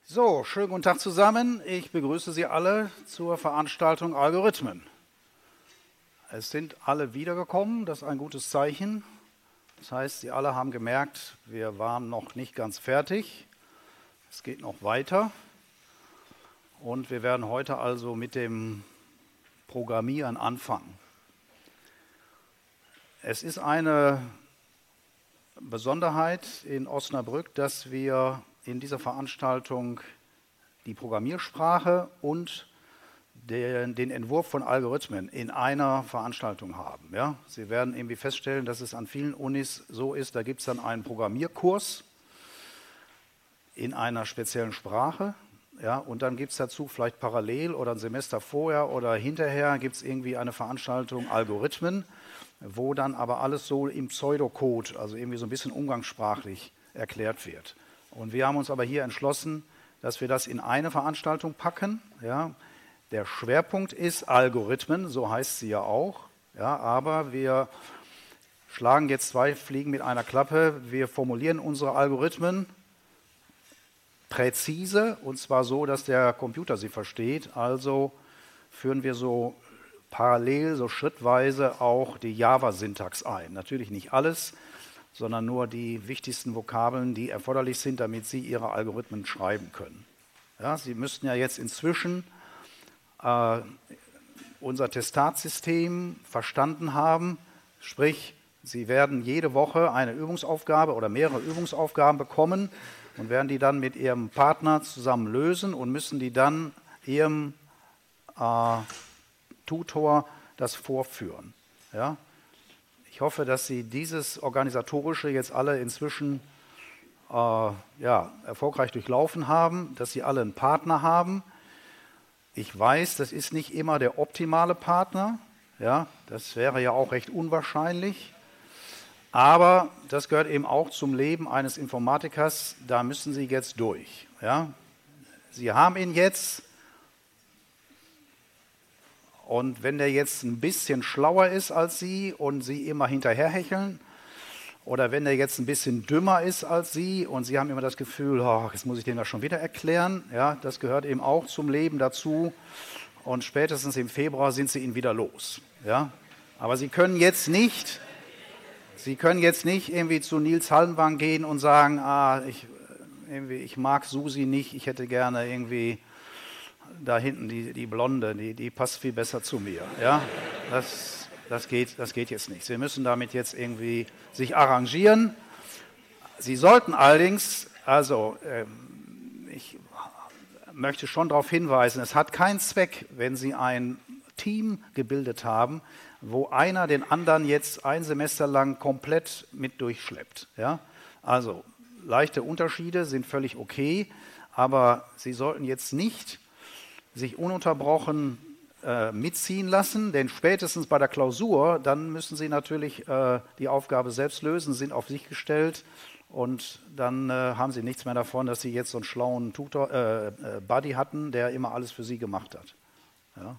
So, schönen guten Tag zusammen. Ich begrüße Sie alle zur Veranstaltung Algorithmen. Es sind alle wiedergekommen, das ist ein gutes Zeichen. Das heißt, Sie alle haben gemerkt, wir waren noch nicht ganz fertig. Es geht noch weiter. Und wir werden heute also mit dem Programmieren anfangen. Es ist eine Besonderheit in Osnabrück, dass wir in dieser Veranstaltung die Programmiersprache und den Entwurf von Algorithmen in einer Veranstaltung haben. Ja? Sie werden irgendwie feststellen, dass es an vielen Unis so ist, da gibt es dann einen Programmierkurs in einer speziellen Sprache. Ja? Und dann gibt es dazu vielleicht parallel oder ein Semester vorher oder hinterher gibt es irgendwie eine Veranstaltung Algorithmen, wo dann aber alles so im Pseudocode, also irgendwie so ein bisschen umgangssprachlich erklärt wird. Und wir haben uns aber hier entschlossen, dass wir das in eine Veranstaltung packen. Ja. Der Schwerpunkt ist Algorithmen, so heißt sie ja auch. Ja, aber wir schlagen jetzt zwei Fliegen mit einer Klappe. Wir formulieren unsere Algorithmen präzise, und zwar so, dass der Computer sie versteht. Also führen wir so parallel, so schrittweise auch die Java-Syntax ein. Natürlich nicht alles, sondern nur die wichtigsten Vokabeln, die erforderlich sind, damit Sie Ihre Algorithmen schreiben können. Ja, Sie müssten ja jetzt inzwischen unser Testatsystem verstanden haben, sprich, Sie werden jede Woche eine Übungsaufgabe oder mehrere Übungsaufgaben bekommen und werden die dann mit Ihrem Partner zusammen lösen und müssen die dann Ihrem Tutor das vorführen. Ja? Ich hoffe, dass Sie dieses Organisatorische jetzt alle inzwischen erfolgreich durchlaufen haben, dass Sie alle einen Partner haben. Ich weiß, das ist nicht immer der optimale Partner, ja, das wäre ja auch recht unwahrscheinlich, aber das gehört eben auch zum Leben eines Informatikers, da müssen Sie jetzt durch. Ja. Sie haben ihn jetzt. Und wenn der jetzt ein bisschen schlauer ist als Sie und Sie immer hinterherhecheln, oder wenn der jetzt ein bisschen dümmer ist als Sie und Sie haben immer das Gefühl, oh, jetzt muss ich dem das schon wieder erklären, ja, das gehört eben auch zum Leben dazu. Und spätestens im Februar sind Sie ihn wieder los. Ja. Aber Sie können jetzt nicht irgendwie zu Nils Hallenwang gehen und sagen, ich mag Susi nicht, ich hätte gerne irgendwie da hinten die Blonde, die passt viel besser zu mir. Ja? Das geht jetzt nicht. Sie müssen damit jetzt irgendwie sich arrangieren. Sie sollten allerdings, ich möchte schon darauf hinweisen, es hat keinen Zweck, wenn Sie ein Team gebildet haben, wo einer den anderen jetzt ein Semester lang komplett mit durchschleppt. Ja? Also leichte Unterschiede sind völlig okay, aber Sie sollten jetzt nicht sich ununterbrochen mitziehen lassen, denn spätestens bei der Klausur, dann müssen Sie natürlich die Aufgabe selbst lösen, sind auf sich gestellt und dann haben Sie nichts mehr davon, dass Sie jetzt so einen schlauen Buddy hatten, der immer alles für Sie gemacht hat. Ja.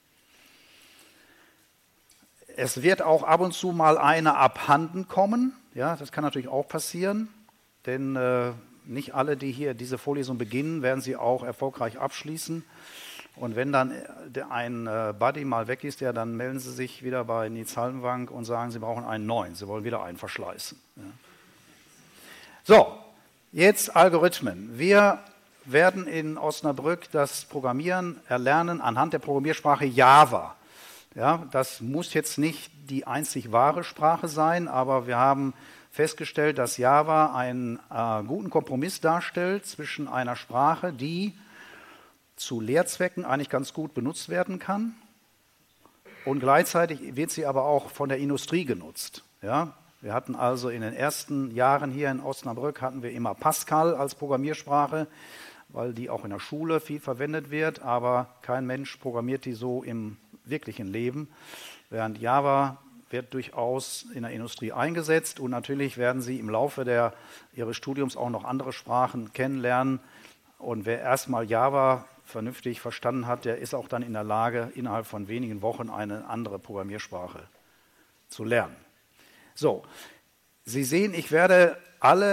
Es wird auch ab und zu mal einer abhanden kommen, ja, das kann natürlich auch passieren, denn nicht alle, die hier diese Vorlesung beginnen, werden sie auch erfolgreich abschließen. Und wenn dann ein Buddy mal weg ist, ja, dann melden Sie sich wieder bei Nils Hallenwang und sagen, Sie brauchen einen neuen. Sie wollen wieder einen verschleißen. Ja. So, jetzt Algorithmen. Wir werden in Osnabrück das Programmieren erlernen anhand der Programmiersprache Java. Ja, das muss jetzt nicht die einzig wahre Sprache sein, aber wir haben festgestellt, dass Java einen guten Kompromiss darstellt zwischen einer Sprache, die zu Lehrzwecken eigentlich ganz gut benutzt werden kann und gleichzeitig wird sie aber auch von der Industrie genutzt. Ja? Wir hatten also in den ersten Jahren hier in Osnabrück hatten wir immer Pascal als Programmiersprache, weil die auch in der Schule viel verwendet wird, aber kein Mensch programmiert die so im wirklichen Leben, während Java wird durchaus in der Industrie eingesetzt und natürlich werden Sie im Laufe Ihres Studiums auch noch andere Sprachen kennenlernen und wer erstmal Java vernünftig verstanden hat, der ist auch dann in der Lage, innerhalb von wenigen Wochen eine andere Programmiersprache zu lernen. So, Sie sehen, ich werde alle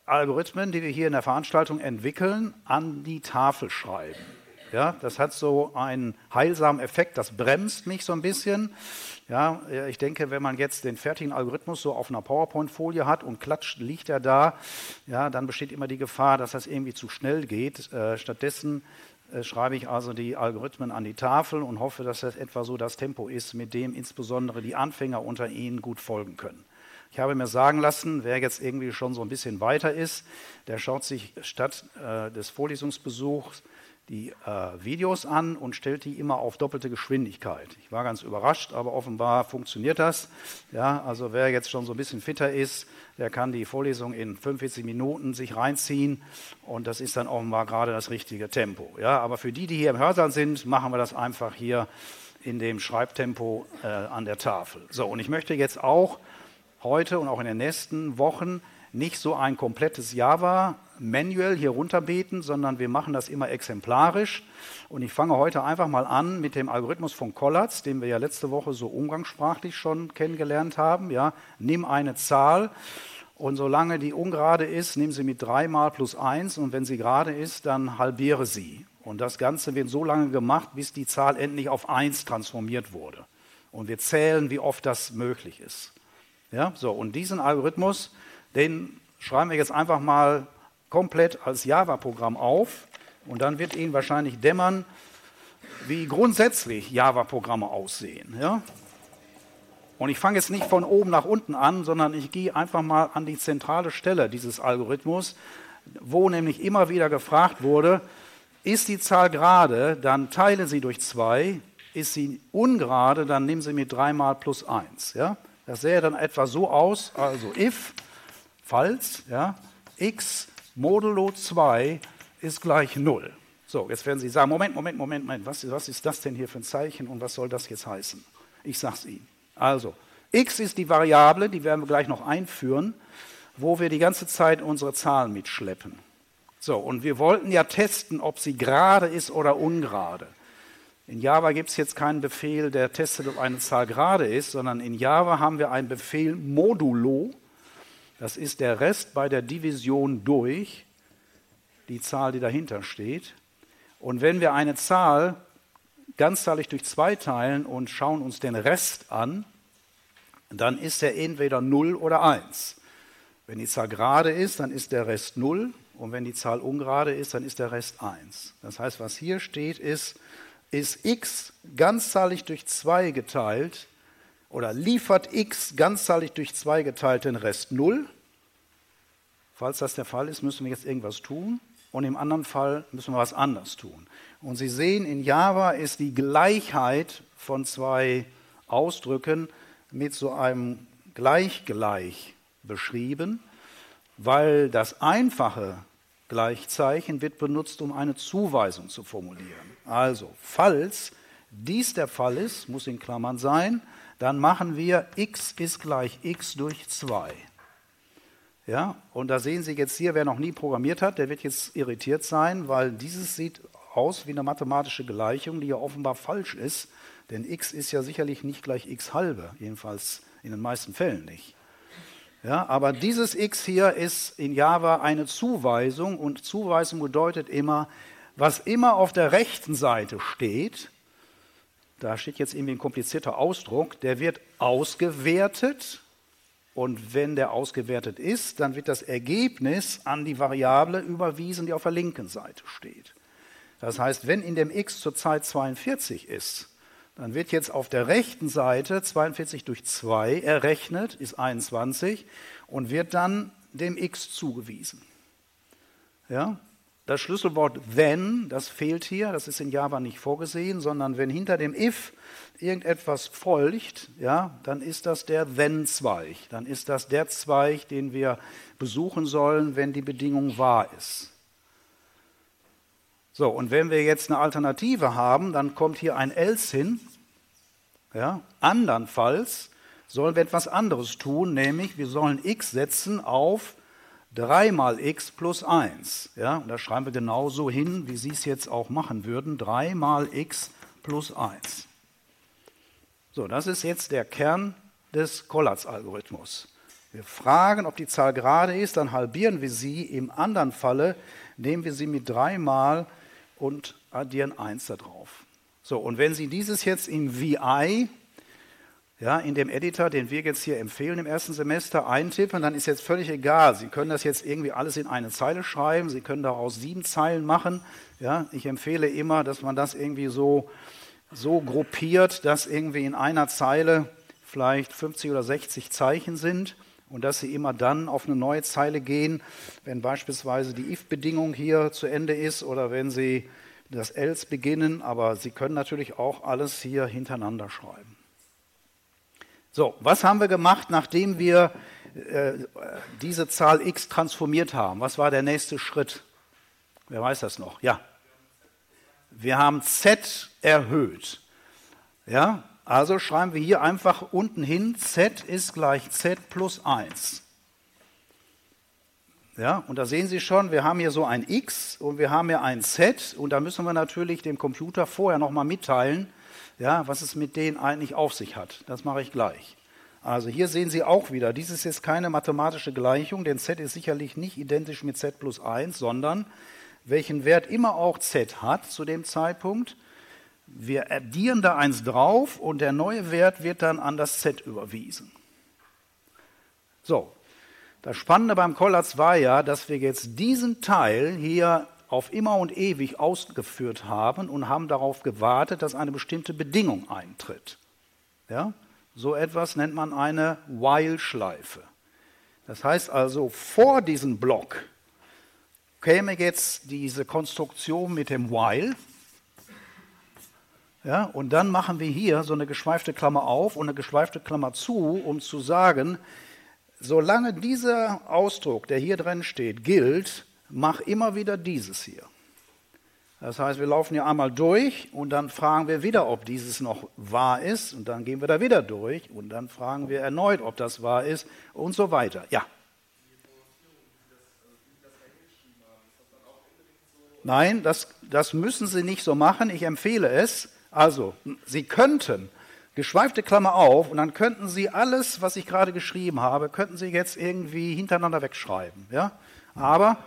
Algorithmen, die wir hier in der Veranstaltung entwickeln, an die Tafel schreiben. Ja, das hat so einen heilsamen Effekt, das bremst mich so ein bisschen. Ja, ich denke, wenn man jetzt den fertigen Algorithmus so auf einer PowerPoint-Folie hat und klatscht, liegt er da, ja, dann besteht immer die Gefahr, dass das irgendwie zu schnell geht. Stattdessen schreibe ich also die Algorithmen an die Tafel und hoffe, dass das etwa so das Tempo ist, mit dem insbesondere die Anfänger unter Ihnen gut folgen können. Ich habe mir sagen lassen, wer jetzt irgendwie schon so ein bisschen weiter ist, der schaut sich statt des Vorlesungsbesuchs die Videos an und stellt die immer auf doppelte Geschwindigkeit. Ich war ganz überrascht, aber offenbar funktioniert das. Ja, also wer jetzt schon so ein bisschen fitter ist, der kann die Vorlesung in 45 Minuten sich reinziehen und das ist dann offenbar gerade das richtige Tempo. Ja, aber für die hier im Hörsaal sind, machen wir das einfach hier in dem Schreibtempo an der Tafel. So, und ich möchte jetzt auch heute und auch in den nächsten Wochen nicht so ein komplettes Java-Manual hier runterbeten, sondern wir machen das immer exemplarisch. Und ich fange heute einfach mal an mit dem Algorithmus von Collatz, den wir ja letzte Woche so umgangssprachlich schon kennengelernt haben. Ja, nimm eine Zahl und solange die ungerade ist, nimm sie mit 3 mal plus 1 und wenn sie gerade ist, dann halbiere sie. Und das Ganze wird so lange gemacht, bis die Zahl endlich auf 1 transformiert wurde. Und wir zählen, wie oft das möglich ist. Ja, so, und diesen Algorithmus, den schreiben wir jetzt einfach mal komplett als Java-Programm auf und dann wird Ihnen wahrscheinlich dämmern, wie grundsätzlich Java-Programme aussehen. Ja? Und ich fange jetzt nicht von oben nach unten an, sondern ich gehe einfach mal an die zentrale Stelle dieses Algorithmus, wo nämlich immer wieder gefragt wurde, ist die Zahl gerade, dann teile sie durch 2, ist sie ungerade, dann nehmen Sie mit 3 mal plus 1. Ja? Das sähe dann etwa so aus, also if, falls, ja, x modulo 2 ist gleich 0. So, jetzt werden Sie sagen, Moment, was ist das denn hier für ein Zeichen und was soll das jetzt heißen? Ich sage es Ihnen. Also, x ist die Variable, die werden wir gleich noch einführen, wo wir die ganze Zeit unsere Zahlen mitschleppen. So, und wir wollten ja testen, ob sie gerade ist oder ungerade. In Java gibt es jetzt keinen Befehl, der testet, ob eine Zahl gerade ist, sondern in Java haben wir einen Befehl modulo. Das ist der Rest bei der Division durch die Zahl, die dahinter steht. Und wenn wir eine Zahl ganzzahlig durch 2 teilen und schauen uns den Rest an, dann ist er entweder 0 oder 1. Wenn die Zahl gerade ist, dann ist der Rest 0 und wenn die Zahl ungerade ist, dann ist der Rest 1. Das heißt, was hier steht, ist x ganzzahlig durch 2 geteilt oder liefert x ganzzahlig durch 2 geteilt den Rest 0. Falls das der Fall ist, müssen wir jetzt irgendwas tun und im anderen Fall müssen wir was anderes tun. Und Sie sehen, in Java ist die Gleichheit von 2 Ausdrücken mit so einem Gleich beschrieben, weil das einfache Gleichzeichen wird benutzt, um eine Zuweisung zu formulieren. Also, falls dies der Fall ist, muss in Klammern sein, dann machen wir x ist gleich x durch 2. Ja, und da sehen Sie jetzt hier, wer noch nie programmiert hat, der wird jetzt irritiert sein, weil dieses sieht aus wie eine mathematische Gleichung, die ja offenbar falsch ist, denn x ist ja sicherlich nicht gleich x halbe, jedenfalls in den meisten Fällen nicht. Ja, aber dieses x hier ist in Java eine Zuweisung und Zuweisung bedeutet immer, was immer auf der rechten Seite steht, da steht jetzt irgendwie ein komplizierter Ausdruck, der wird ausgewertet und wenn der ausgewertet ist, dann wird das Ergebnis an die Variable überwiesen, die auf der linken Seite steht. Das heißt, wenn in dem x zurzeit 42 ist, dann wird jetzt auf der rechten Seite 42 durch 2 errechnet, ist 21 und wird dann dem x zugewiesen. Ja? Das Schlüsselwort then, das fehlt hier, das ist in Java nicht vorgesehen, sondern wenn hinter dem if irgendetwas folgt, ja, dann ist das der then-Zweig. Dann ist das der Zweig, den wir besuchen sollen, wenn die Bedingung wahr ist. So, und wenn wir jetzt eine Alternative haben, dann kommt hier ein else hin. Ja, andernfalls sollen wir etwas anderes tun, nämlich wir sollen x setzen auf 3 mal x plus 1. Ja, und das schreiben wir genauso hin, wie Sie es jetzt auch machen würden. 3 mal x plus 1. So, das ist jetzt der Kern des Collatz-Algorithmus. Wir fragen, ob die Zahl gerade ist, dann halbieren wir sie. Im anderen Falle nehmen wir sie mit 3 mal und addieren 1 da drauf. So, und wenn Sie dieses jetzt im VI, ja, in dem Editor, den wir jetzt hier empfehlen im ersten Semester, eintippen, dann ist jetzt völlig egal. Sie können das jetzt irgendwie alles in eine Zeile schreiben, Sie können daraus 7 Zeilen machen. Ja, ich empfehle immer, dass man das irgendwie so gruppiert, dass irgendwie in einer Zeile vielleicht 50 oder 60 Zeichen sind und dass Sie immer dann auf eine neue Zeile gehen, wenn beispielsweise die if-Bedingung hier zu Ende ist oder wenn Sie das else beginnen, aber Sie können natürlich auch alles hier hintereinander schreiben. So, was haben wir gemacht, nachdem wir diese Zahl x transformiert haben? Was war der nächste Schritt? Wer weiß das noch? Ja. Wir haben z erhöht. Ja, also schreiben wir hier einfach unten hin, z ist gleich z plus 1. Ja, und da sehen Sie schon, wir haben hier so ein x und wir haben hier ein z und da müssen wir natürlich dem Computer vorher nochmal mitteilen, ja, was es mit denen eigentlich auf sich hat. Das mache ich gleich. Also hier sehen Sie auch wieder, dies ist jetzt keine mathematische Gleichung, denn z ist sicherlich nicht identisch mit z plus 1, sondern welchen Wert immer auch z hat zu dem Zeitpunkt, wir addieren da 1 drauf und der neue Wert wird dann an das z überwiesen. So, das Spannende beim Collatz war ja, dass wir jetzt diesen Teil hier auf immer und ewig ausgeführt haben und haben darauf gewartet, dass eine bestimmte Bedingung eintritt. Ja? So etwas nennt man eine While-Schleife. Das heißt also, vor diesem Block käme jetzt diese Konstruktion mit dem While. Ja, und dann machen wir hier so eine geschweifte Klammer auf und eine geschweifte Klammer zu, um zu sagen, solange dieser Ausdruck, der hier drin steht, gilt, mach immer wieder dieses hier. Das heißt, wir laufen hier einmal durch und dann fragen wir wieder, ob dieses noch wahr ist und dann gehen wir da wieder durch und dann fragen wir erneut, ob das wahr ist und so weiter. Ja. Nein, das müssen Sie nicht so machen. Ich empfehle es. Also, Sie könnten, geschweifte Klammer auf, und dann könnten Sie alles, was ich gerade geschrieben habe, könnten Sie jetzt irgendwie hintereinander wegschreiben. Ja? Aber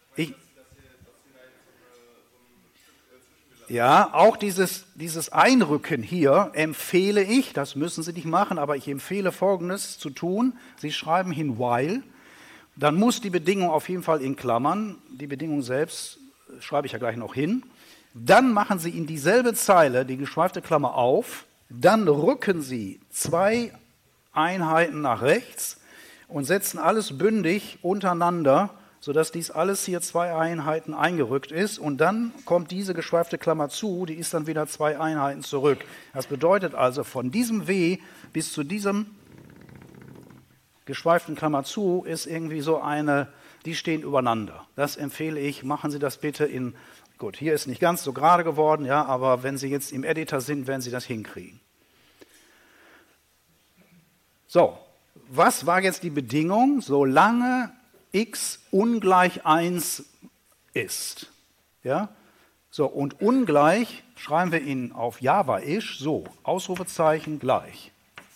ja, auch dieses Einrücken hier empfehle ich, das müssen Sie nicht machen, aber ich empfehle Folgendes zu tun. Sie schreiben hin while, dann muss die Bedingung auf jeden Fall in Klammern, die Bedingung selbst schreibe ich ja gleich noch hin. Dann machen Sie in dieselbe Zeile die geschweifte Klammer auf, dann rücken Sie 2 Einheiten nach rechts und setzen alles bündig untereinander, sodass dies alles hier 2 Einheiten eingerückt ist und dann kommt diese geschweifte Klammer zu, die ist dann wieder 2 Einheiten zurück. Das bedeutet also, von diesem W bis zu diesem geschweiften Klammer zu ist irgendwie so eine, die stehen übereinander. Das empfehle ich, machen Sie das bitte in, gut, hier ist nicht ganz so gerade geworden, ja, aber wenn Sie jetzt im Editor sind, werden Sie das hinkriegen. So, was war jetzt die Bedingung? Solange x ungleich 1 ist. Ja? So, und ungleich schreiben wir ihn auf Java-ish so, Ausrufezeichen gleich.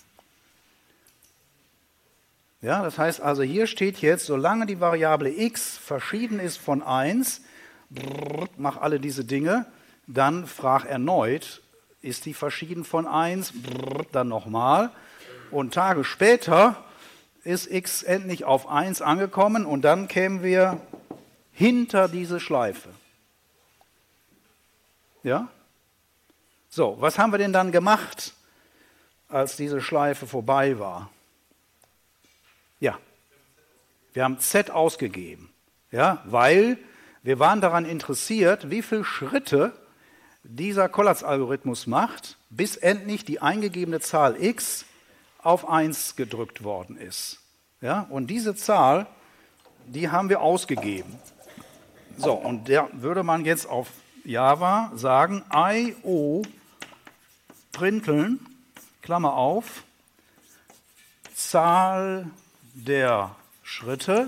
Ja, das heißt also, hier steht jetzt, solange die Variable x verschieden ist von 1, mach alle diese Dinge, dann frag erneut, ist die verschieden von 1, dann nochmal. Und Tage später ist x endlich auf 1 angekommen und dann kämen wir hinter diese Schleife. Ja? So, was haben wir denn dann gemacht, als diese Schleife vorbei war? Ja, wir haben z ausgegeben, ja, weil wir waren daran interessiert, wie viele Schritte dieser Collatz-Algorithmus macht, bis endlich die eingegebene Zahl x auf 1 gedrückt worden ist. Ja, und diese Zahl, die haben wir ausgegeben. So, und da würde man jetzt auf Java sagen, IO printeln, Klammer auf, Zahl der Schritte,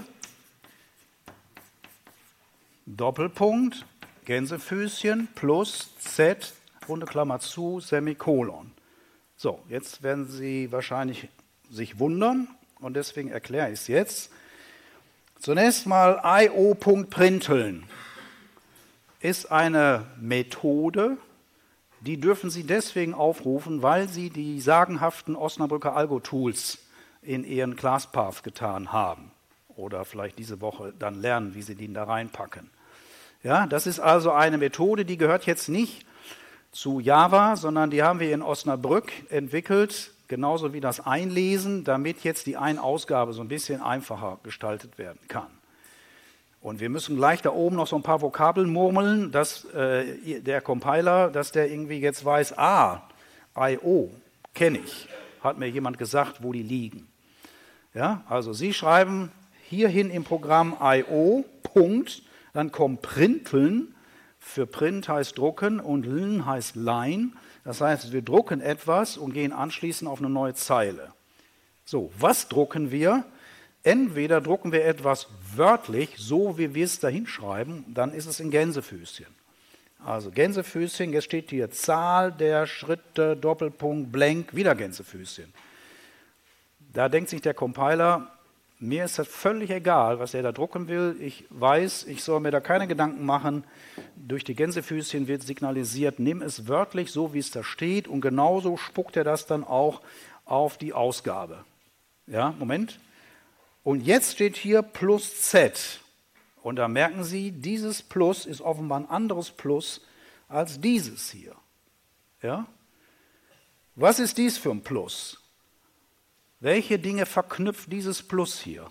Doppelpunkt, Gänsefüßchen plus z, runde Klammer zu, Semikolon. So, jetzt werden Sie wahrscheinlich sich wundern, und deswegen erkläre ich es jetzt. Zunächst mal io.printeln ist eine Methode, die dürfen Sie deswegen aufrufen, weil Sie die sagenhaften Osnabrücker Algo-Tools in Ihren ClassPath getan haben. Oder vielleicht diese Woche dann lernen, wie Sie die da reinpacken. Ja, das ist also eine Methode, die gehört jetzt nicht zu Java, sondern die haben wir in Osnabrück entwickelt, genauso wie das Einlesen, damit jetzt die Einausgabe so ein bisschen einfacher gestaltet werden kann. Und wir müssen gleich da oben noch so ein paar Vokabeln murmeln, dass der Compiler, dass der irgendwie jetzt weiß, I.O. kenne ich, hat mir jemand gesagt, wo die liegen. Ja, also Sie schreiben hierhin im Programm I.O. Punkt, dann kommt printeln, für print heißt drucken und ln heißt line. Das heißt, wir drucken etwas und gehen anschließend auf eine neue Zeile. So, was drucken wir? Entweder drucken wir etwas wörtlich, so wie wir es da hinschreiben, dann ist es in Gänsefüßchen. Also Gänsefüßchen, jetzt steht hier Zahl der Schritte, Doppelpunkt, blank, wieder Gänsefüßchen. Da denkt sich der Compiler, mir ist das völlig egal, was er da drucken will. Ich weiß, ich soll mir da keine Gedanken machen. Durch die Gänsefüßchen wird signalisiert, nimm es wörtlich, so wie es da steht. Und genauso spuckt er das dann auch auf die Ausgabe. Ja, Moment. Und jetzt steht hier plus Z. Und da merken Sie, dieses Plus ist offenbar ein anderes Plus als dieses hier. Ja? Was ist dies für ein Plus? Welche Dinge verknüpft dieses Plus hier?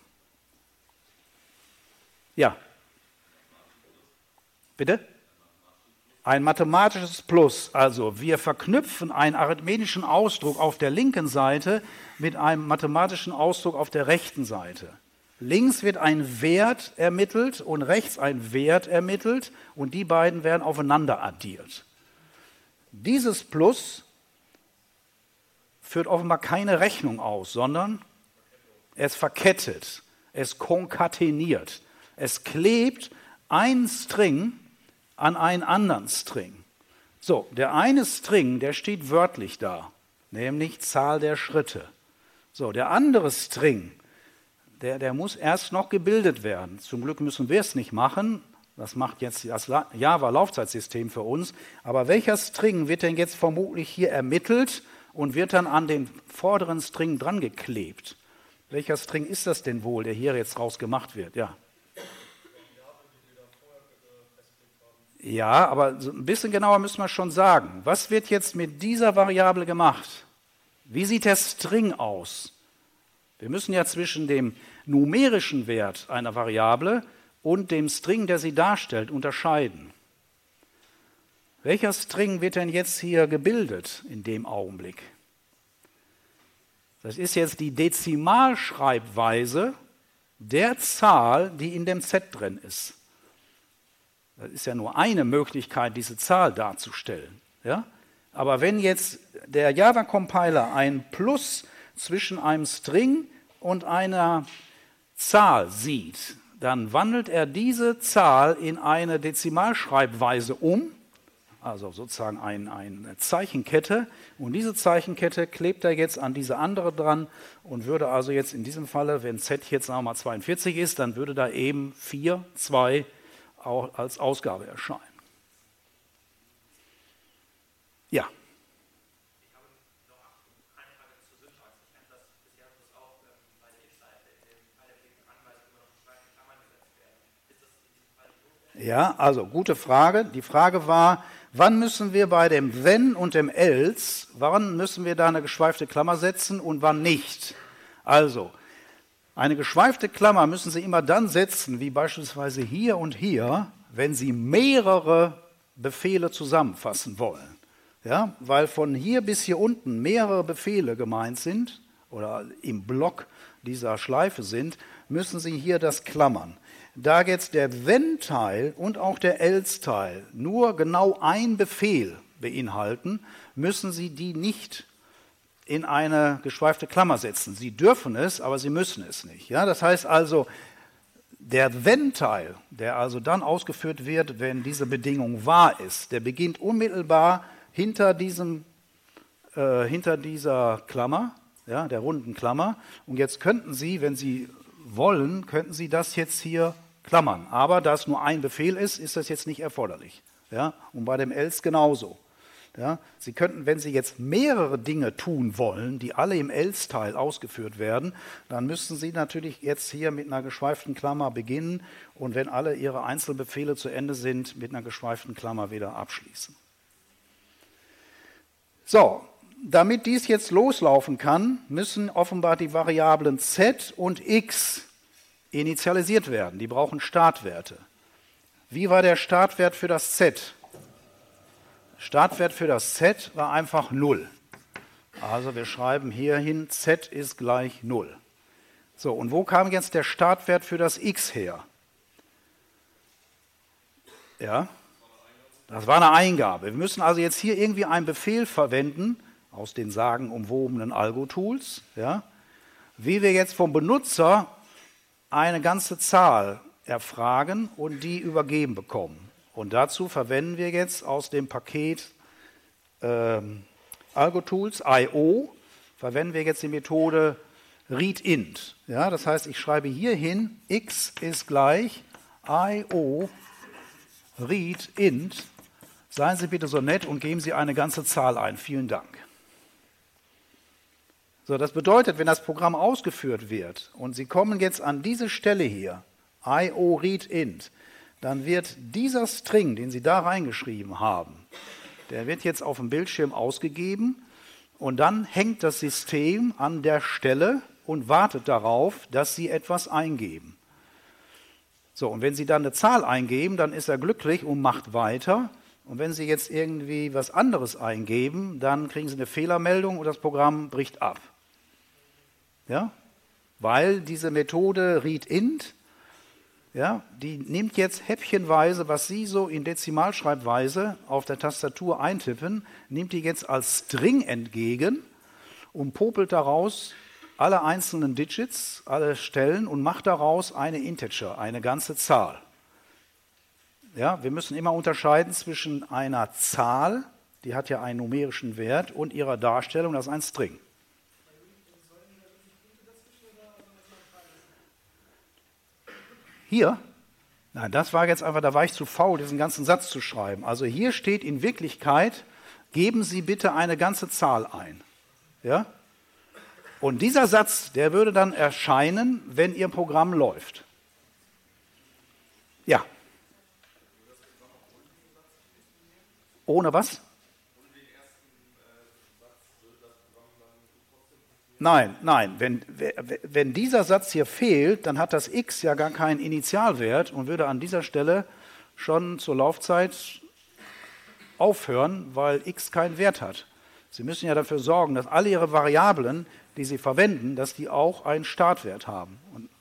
Ja. Bitte? Ein mathematisches Plus. Also wir verknüpfen einen arithmetischen Ausdruck auf der linken Seite mit einem mathematischen Ausdruck auf der rechten Seite. Links wird ein Wert ermittelt und rechts ein Wert ermittelt und die beiden werden aufeinander addiert. Dieses Plus führt offenbar keine Rechnung aus, sondern es verkettet, es konkateniert. Es klebt ein String an einen anderen String. So, der eine String, der steht wörtlich da, nämlich Zahl der Schritte. So, der andere String, der muss erst noch gebildet werden. Zum Glück müssen wir es nicht machen. Das macht jetzt das Java-Laufzeitsystem für uns. Aber welcher String wird denn jetzt vermutlich hier ermittelt und wird dann an den vorderen String dran geklebt? Welcher String ist das denn wohl, der hier jetzt raus gemacht wird? Ja. Ja, aber so ein bisschen genauer müssen wir schon sagen. Was wird jetzt mit dieser Variable gemacht? Wie sieht der String aus? Wir müssen ja zwischen dem numerischen Wert einer Variable und dem String, der sie darstellt, unterscheiden. Welcher String wird denn jetzt hier gebildet in dem Augenblick? Das ist jetzt die Dezimalschreibweise der Zahl, die in dem Z drin ist. Das ist ja nur eine Möglichkeit, diese Zahl darzustellen. Ja? Aber wenn jetzt der Java-Compiler ein Plus zwischen einem String und einer Zahl sieht, dann wandelt er diese Zahl in eine Dezimalschreibweise um, also sozusagen eine Zeichenkette. Und diese Zeichenkette klebt er jetzt an diese andere dran und würde also jetzt in diesem Falle, wenn Z jetzt sagen wir mal 42 ist, dann würde da eben 4, 2 auch als Ausgabe erscheinen. Ja. Ich habe noch eine Frage zur Syntax. Ich kenne das bisher auch bei der If-Seite, in dem alle Anweisungen immer noch schwarze Klammern gesetzt werden. Ist das in diesem Fall notwendig? Ja, also gute Frage. Die Frage war, wann müssen wir bei dem Wenn und dem Else, wann müssen wir da eine geschweifte Klammer setzen und wann nicht? Also, eine geschweifte Klammer müssen Sie immer dann setzen, wie beispielsweise hier und hier, wenn Sie mehrere Befehle zusammenfassen wollen. Ja, weil von hier bis hier unten mehrere Befehle gemeint sind oder im Block dieser Schleife sind, müssen Sie hier das klammern. Da jetzt der Wenn-Teil und auch der Else-Teil nur genau ein Befehl beinhalten, müssen Sie die nicht in eine geschweifte Klammer setzen. Sie dürfen es, aber Sie müssen es nicht. Ja, das heißt also, der Wenn-Teil, der also dann ausgeführt wird, wenn diese Bedingung wahr ist, der beginnt unmittelbar hinter dieser Klammer. ja, der runden Klammer. Und jetzt könnten Sie, wenn Sie wollen, könnten Sie das jetzt hier klammern. Aber da es nur ein Befehl ist, ist das jetzt nicht erforderlich. Ja? Und bei dem else genauso. Ja? Sie könnten, wenn Sie jetzt mehrere Dinge tun wollen, die alle im else-Teil ausgeführt werden, dann müssten Sie natürlich jetzt hier mit einer geschweiften Klammer beginnen und wenn alle Ihre Einzelbefehle zu Ende sind, mit einer geschweiften Klammer wieder abschließen. So, damit dies jetzt loslaufen kann, müssen offenbar die Variablen z und x initialisiert werden. Die brauchen Startwerte. Wie war der Startwert für das z? Startwert für das z war einfach 0. Also wir schreiben hier hin, z ist gleich 0. So, und wo kam jetzt der Startwert für das x her? Ja, das war eine Eingabe. Wir müssen also jetzt hier irgendwie einen Befehl verwenden, aus den sagenumwobenen Algotools, ja, wie wir jetzt vom Benutzer eine ganze Zahl erfragen und die übergeben bekommen. Und dazu verwenden wir jetzt aus dem Paket Algotools, IO, verwenden wir jetzt die Methode readInt. Ja, das heißt, ich schreibe hier hin, x ist gleich IO readInt. Seien Sie bitte so nett und geben Sie eine ganze Zahl ein. Vielen Dank. So, das bedeutet, wenn das Programm ausgeführt wird und Sie kommen jetzt an diese Stelle hier, IO readInt, dann wird dieser String, den Sie da reingeschrieben haben, der wird jetzt auf dem Bildschirm ausgegeben und dann hängt das System an der Stelle und wartet darauf, dass Sie etwas eingeben. So, und wenn Sie dann eine Zahl eingeben, dann ist er glücklich und macht weiter. Und wenn Sie jetzt irgendwie was anderes eingeben, dann kriegen Sie eine Fehlermeldung und das Programm bricht ab. Ja? Weil diese Methode readInt, ja, die nimmt jetzt häppchenweise, was Sie so in Dezimalschreibweise auf der Tastatur eintippen, nimmt die jetzt als String entgegen und popelt daraus alle einzelnen Digits, alle Stellen und macht daraus eine Integer, eine ganze Zahl. Ja, wir müssen immer unterscheiden zwischen einer Zahl, die hat ja einen numerischen Wert, und ihrer Darstellung, das ist ein String. Hier? Nein, das war jetzt einfach, da war ich zu faul, diesen ganzen Satz zu schreiben. Also hier steht in Wirklichkeit, geben Sie bitte eine ganze Zahl ein. Ja? Und dieser Satz, der würde dann erscheinen, wenn Ihr Programm läuft. Ja. Ohne was? Nein, wenn dieser Satz hier fehlt, dann hat das x ja gar keinen Initialwert und würde an dieser Stelle schon zur Laufzeit aufhören, weil x keinen Wert hat. Sie müssen ja dafür sorgen, dass alle Ihre Variablen, die Sie verwenden, dass die auch einen Startwert haben.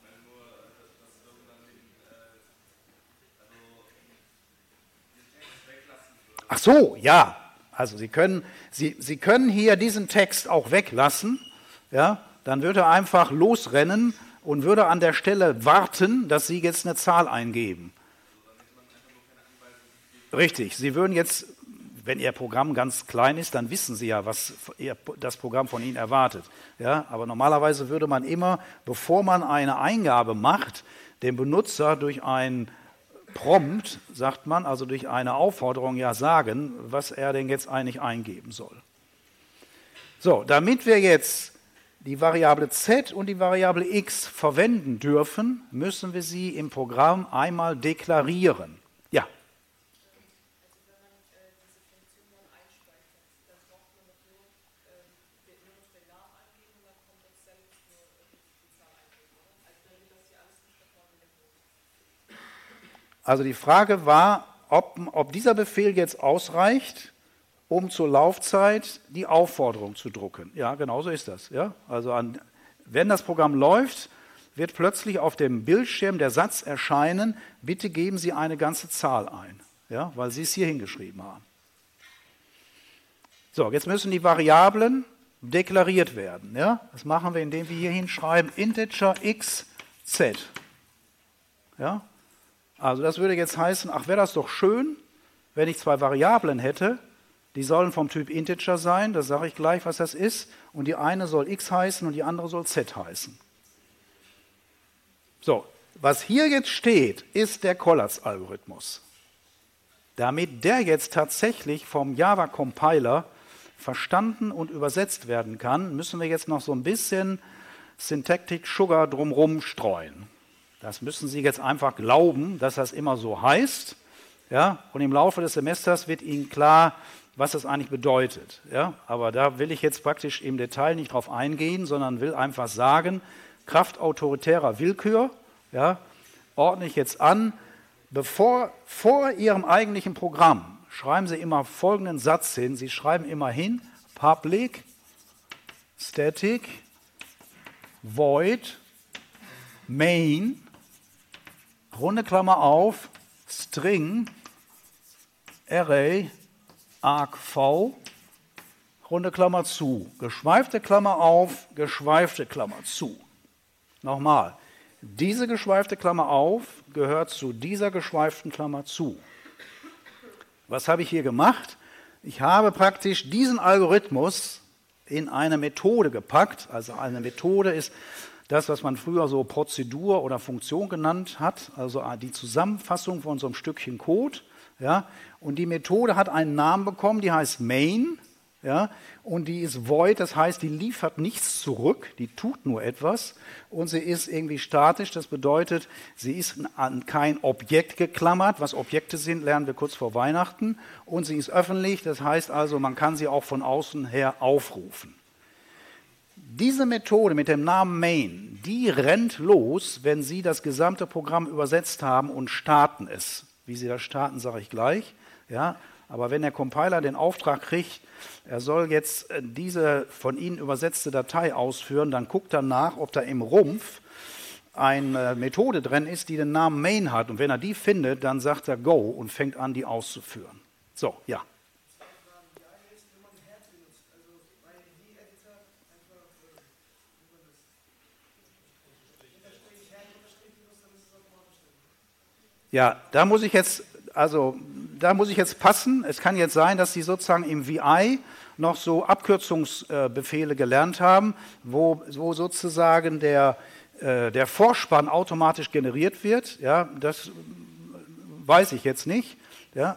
Ach so, ja. Also Sie können hier diesen Text auch weglassen. Ja, dann würde er einfach losrennen und würde an der Stelle warten, dass Sie jetzt eine Zahl eingeben. Richtig, Sie würden jetzt, wenn Ihr Programm ganz klein ist, dann wissen Sie ja, was das Programm von Ihnen erwartet. Ja, aber normalerweise würde man immer, bevor man eine Eingabe macht, dem Benutzer durch ein Prompt, sagt man, also durch eine Aufforderung ja sagen, was er denn jetzt eigentlich eingeben soll. So, damit wir jetzt die Variable z und die Variable x verwenden dürfen, müssen wir sie im Programm einmal deklarieren. Ja. Also die Frage war, ob dieser Befehl jetzt ausreicht, um zur Laufzeit die Aufforderung zu drucken. Ja, genau so ist das. Ja? Also wenn das Programm läuft, wird plötzlich auf dem Bildschirm der Satz erscheinen, bitte geben Sie eine ganze Zahl ein, ja? Weil Sie es hier hingeschrieben haben. So, jetzt müssen die Variablen deklariert werden. Ja? Das machen wir, indem wir hier hinschreiben, Integer x z. Ja? Also das würde jetzt heißen, ach, wäre das doch schön, wenn ich zwei Variablen hätte, Die sollen vom Typ Integer sein, das sage ich gleich, was das ist. Und die eine soll x heißen und die andere soll z heißen. So, was hier jetzt steht, ist der Collatz-Algorithmus. Damit der jetzt tatsächlich vom Java-Compiler verstanden und übersetzt werden kann, müssen wir jetzt noch so ein bisschen Syntactic Sugar drumherum streuen. Das müssen Sie jetzt einfach glauben, dass das immer so heißt. Ja? Und im Laufe des Semesters wird Ihnen klar, was das eigentlich bedeutet. Ja? Aber da will ich jetzt praktisch im Detail nicht drauf eingehen, sondern will einfach sagen, Kraft autoritärer Willkür, ja, ordne ich jetzt an, vor Ihrem eigentlichen Programm schreiben Sie immer folgenden Satz hin. Sie schreiben immer hin, public, static, void, main, runde Klammer auf, string, array, argv, runde Klammer zu, geschweifte Klammer auf, geschweifte Klammer zu. Nochmal, diese geschweifte Klammer auf gehört zu dieser geschweiften Klammer zu. Was habe ich hier gemacht? Ich habe praktisch diesen Algorithmus in eine Methode gepackt. Also eine Methode ist das, was man früher so Prozedur oder Funktion genannt hat, also die Zusammenfassung von so einem Stückchen Code. Ja? Und die Methode hat einen Namen bekommen, die heißt main. Ja, und die ist void, das heißt, die liefert nichts zurück, die tut nur etwas und sie ist irgendwie statisch, das bedeutet, sie ist an kein Objekt geklammert, was Objekte sind, lernen wir kurz vor Weihnachten, und sie ist öffentlich, das heißt also, man kann sie auch von außen her aufrufen. Diese Methode mit dem Namen main, die rennt los, wenn Sie das gesamte Programm übersetzt haben und starten es. Wie Sie das starten, sage ich gleich, ja. Aber wenn der Compiler den Auftrag kriegt, er soll jetzt diese von Ihnen übersetzte Datei ausführen, dann guckt er nach, ob da im Rumpf eine Methode drin ist, die den Namen main hat. Und wenn er die findet, dann sagt er go und fängt an, die auszuführen. So, ja. Ja, da muss ich jetzt passen. Es kann jetzt sein, dass Sie sozusagen im VI noch so Abkürzungsbefehle gelernt haben, wo sozusagen der Vorspann automatisch generiert wird. Ja, das weiß ich jetzt nicht. Ja.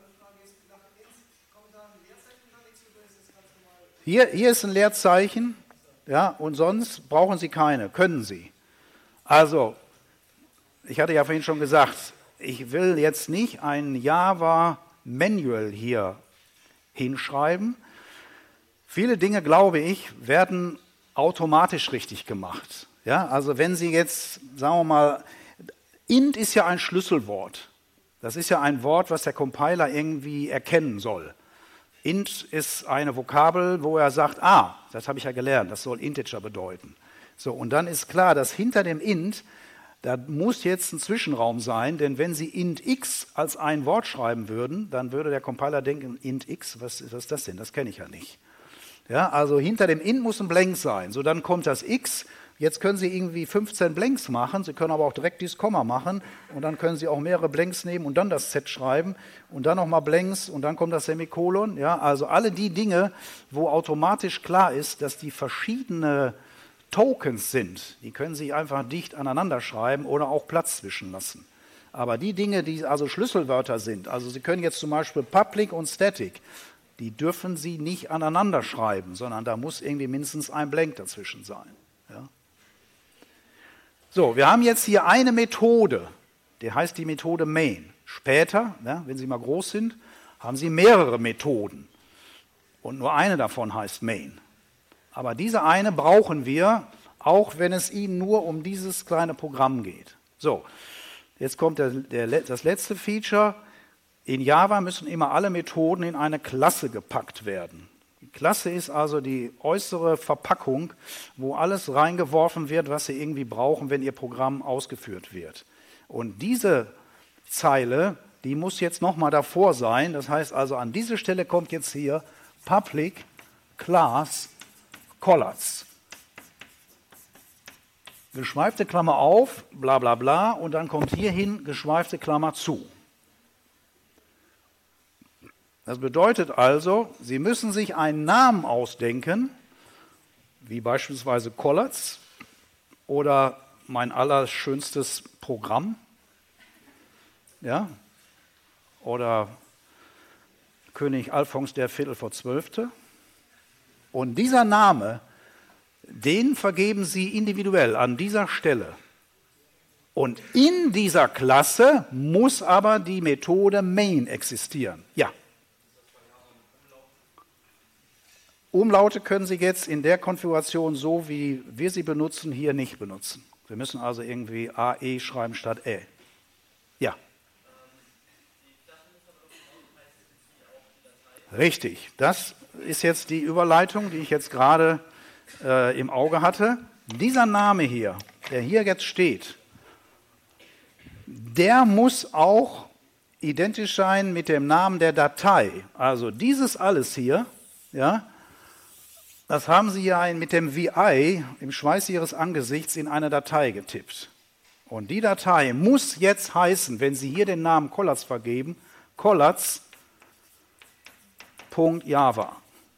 Hier ist ein Leerzeichen, ja, und sonst brauchen Sie keine, können Sie. Also, ich hatte ja vorhin schon gesagt, ich will jetzt nicht ein Java-Manual hier hinschreiben. Viele Dinge, glaube ich, werden automatisch richtig gemacht. Ja, also wenn Sie jetzt, sagen wir mal, int ist ja ein Schlüsselwort. Das ist ja ein Wort, was der Compiler irgendwie erkennen soll. Int ist eine Vokabel, wo er sagt, das habe ich ja gelernt, das soll Integer bedeuten. So, und dann ist klar, dass hinter dem int, da muss jetzt ein Zwischenraum sein, denn wenn Sie int x als ein Wort schreiben würden, dann würde der Compiler denken, int x, was ist das denn? Das kenne ich ja nicht. Ja, also hinter dem int muss ein Blank sein. So, dann kommt das x. Jetzt können Sie irgendwie 15 Blanks machen. Sie können aber auch direkt dieses Komma machen. Und dann können Sie auch mehrere Blanks nehmen und dann das Z schreiben. Und dann nochmal Blanks und dann kommt das Semikolon. Ja, also alle die Dinge, wo automatisch klar ist, dass die verschiedene Tokens sind, die können sich einfach dicht aneinander schreiben oder auch Platz zwischen lassen. Aber die Dinge, die also Schlüsselwörter sind, also Sie können jetzt zum Beispiel Public und Static, die dürfen Sie nicht aneinander schreiben, sondern da muss irgendwie mindestens ein Blank dazwischen sein. Ja. So, wir haben jetzt hier eine Methode, die heißt die Methode main. Später, ja, wenn Sie mal groß sind, haben Sie mehrere Methoden und nur eine davon heißt main. Aber diese eine brauchen wir, auch wenn es Ihnen nur um dieses kleine Programm geht. So, jetzt kommt das letzte Feature. In Java müssen immer alle Methoden in eine Klasse gepackt werden. Die Klasse ist also die äußere Verpackung, wo alles reingeworfen wird, was Sie irgendwie brauchen, wenn Ihr Programm ausgeführt wird. Und diese Zeile, die muss jetzt nochmal davor sein. Das heißt also, an diese Stelle kommt jetzt hier Public Class Collatz. Geschweifte Klammer auf, bla bla bla, und dann kommt hierhin geschweifte Klammer zu. Das bedeutet also, Sie müssen sich einen Namen ausdenken, wie beispielsweise Collatz oder mein allerschönstes Programm, ja, oder König Alphons der Viertel vor Zwölfte. Und dieser Name, den vergeben Sie individuell an dieser Stelle. Und in dieser Klasse muss aber die Methode main existieren. Ja. Umlaute können Sie jetzt in der Konfiguration, so wie wir sie benutzen, hier nicht benutzen. Wir müssen also irgendwie AE schreiben statt Ä. Ja. Richtig. Das ist jetzt die Überleitung, die ich jetzt gerade im Auge hatte. Dieser Name hier, der hier jetzt steht, der muss auch identisch sein mit dem Namen der Datei. Also dieses alles hier, ja, das haben Sie ja mit dem VI im Schweiß Ihres Angesichts in eine Datei getippt. Und die Datei muss jetzt heißen, wenn Sie hier den Namen Collatz vergeben, Collatz.java.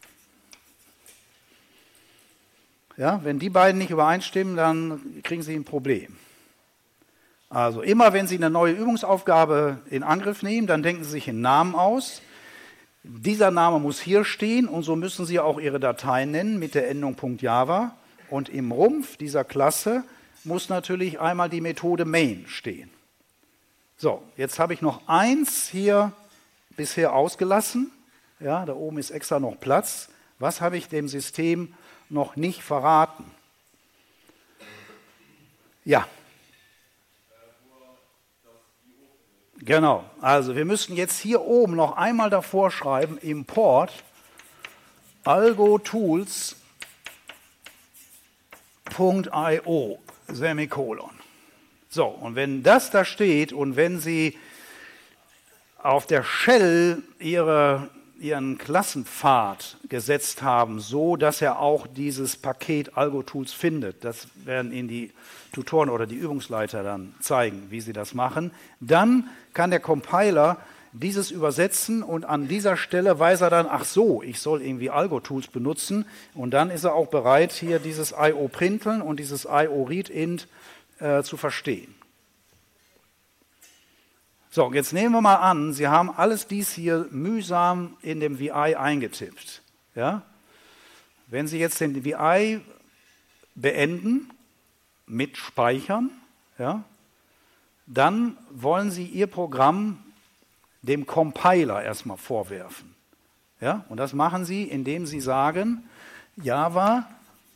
Ja, wenn die beiden nicht übereinstimmen, dann kriegen Sie ein Problem. Also immer wenn Sie eine neue Übungsaufgabe in Angriff nehmen, dann denken Sie sich einen Namen aus. Dieser Name muss hier stehen und so müssen Sie auch Ihre Datei nennen mit der Endung .java. Und im Rumpf dieser Klasse muss natürlich einmal die Methode main stehen. So, jetzt habe ich noch eins hier bisher ausgelassen. Ja, da oben ist extra noch Platz. Was habe ich dem System noch nicht verraten? Ja. Genau, also wir müssen jetzt hier oben noch einmal davor schreiben, Import algotools.io, Semikolon. So, und wenn das da steht und wenn Sie auf der Shell Ihren Klassenpfad gesetzt haben, so dass er auch dieses Paket algotools findet, das werden Ihnen die Tutoren oder die Übungsleiter dann zeigen, wie Sie das machen, dann kann der Compiler dieses übersetzen und an dieser Stelle weiß er dann, ach so, ich soll irgendwie algotools benutzen und dann ist er auch bereit, hier dieses IO-Printeln und dieses IO-ReadInt zu verstehen. So, jetzt nehmen wir mal an, Sie haben alles dies hier mühsam in dem VI eingetippt. Ja? Wenn Sie jetzt den VI beenden, mit Speichern, ja, dann wollen Sie Ihr Programm dem Compiler erstmal vorwerfen. Ja? Und das machen Sie, indem Sie sagen, Java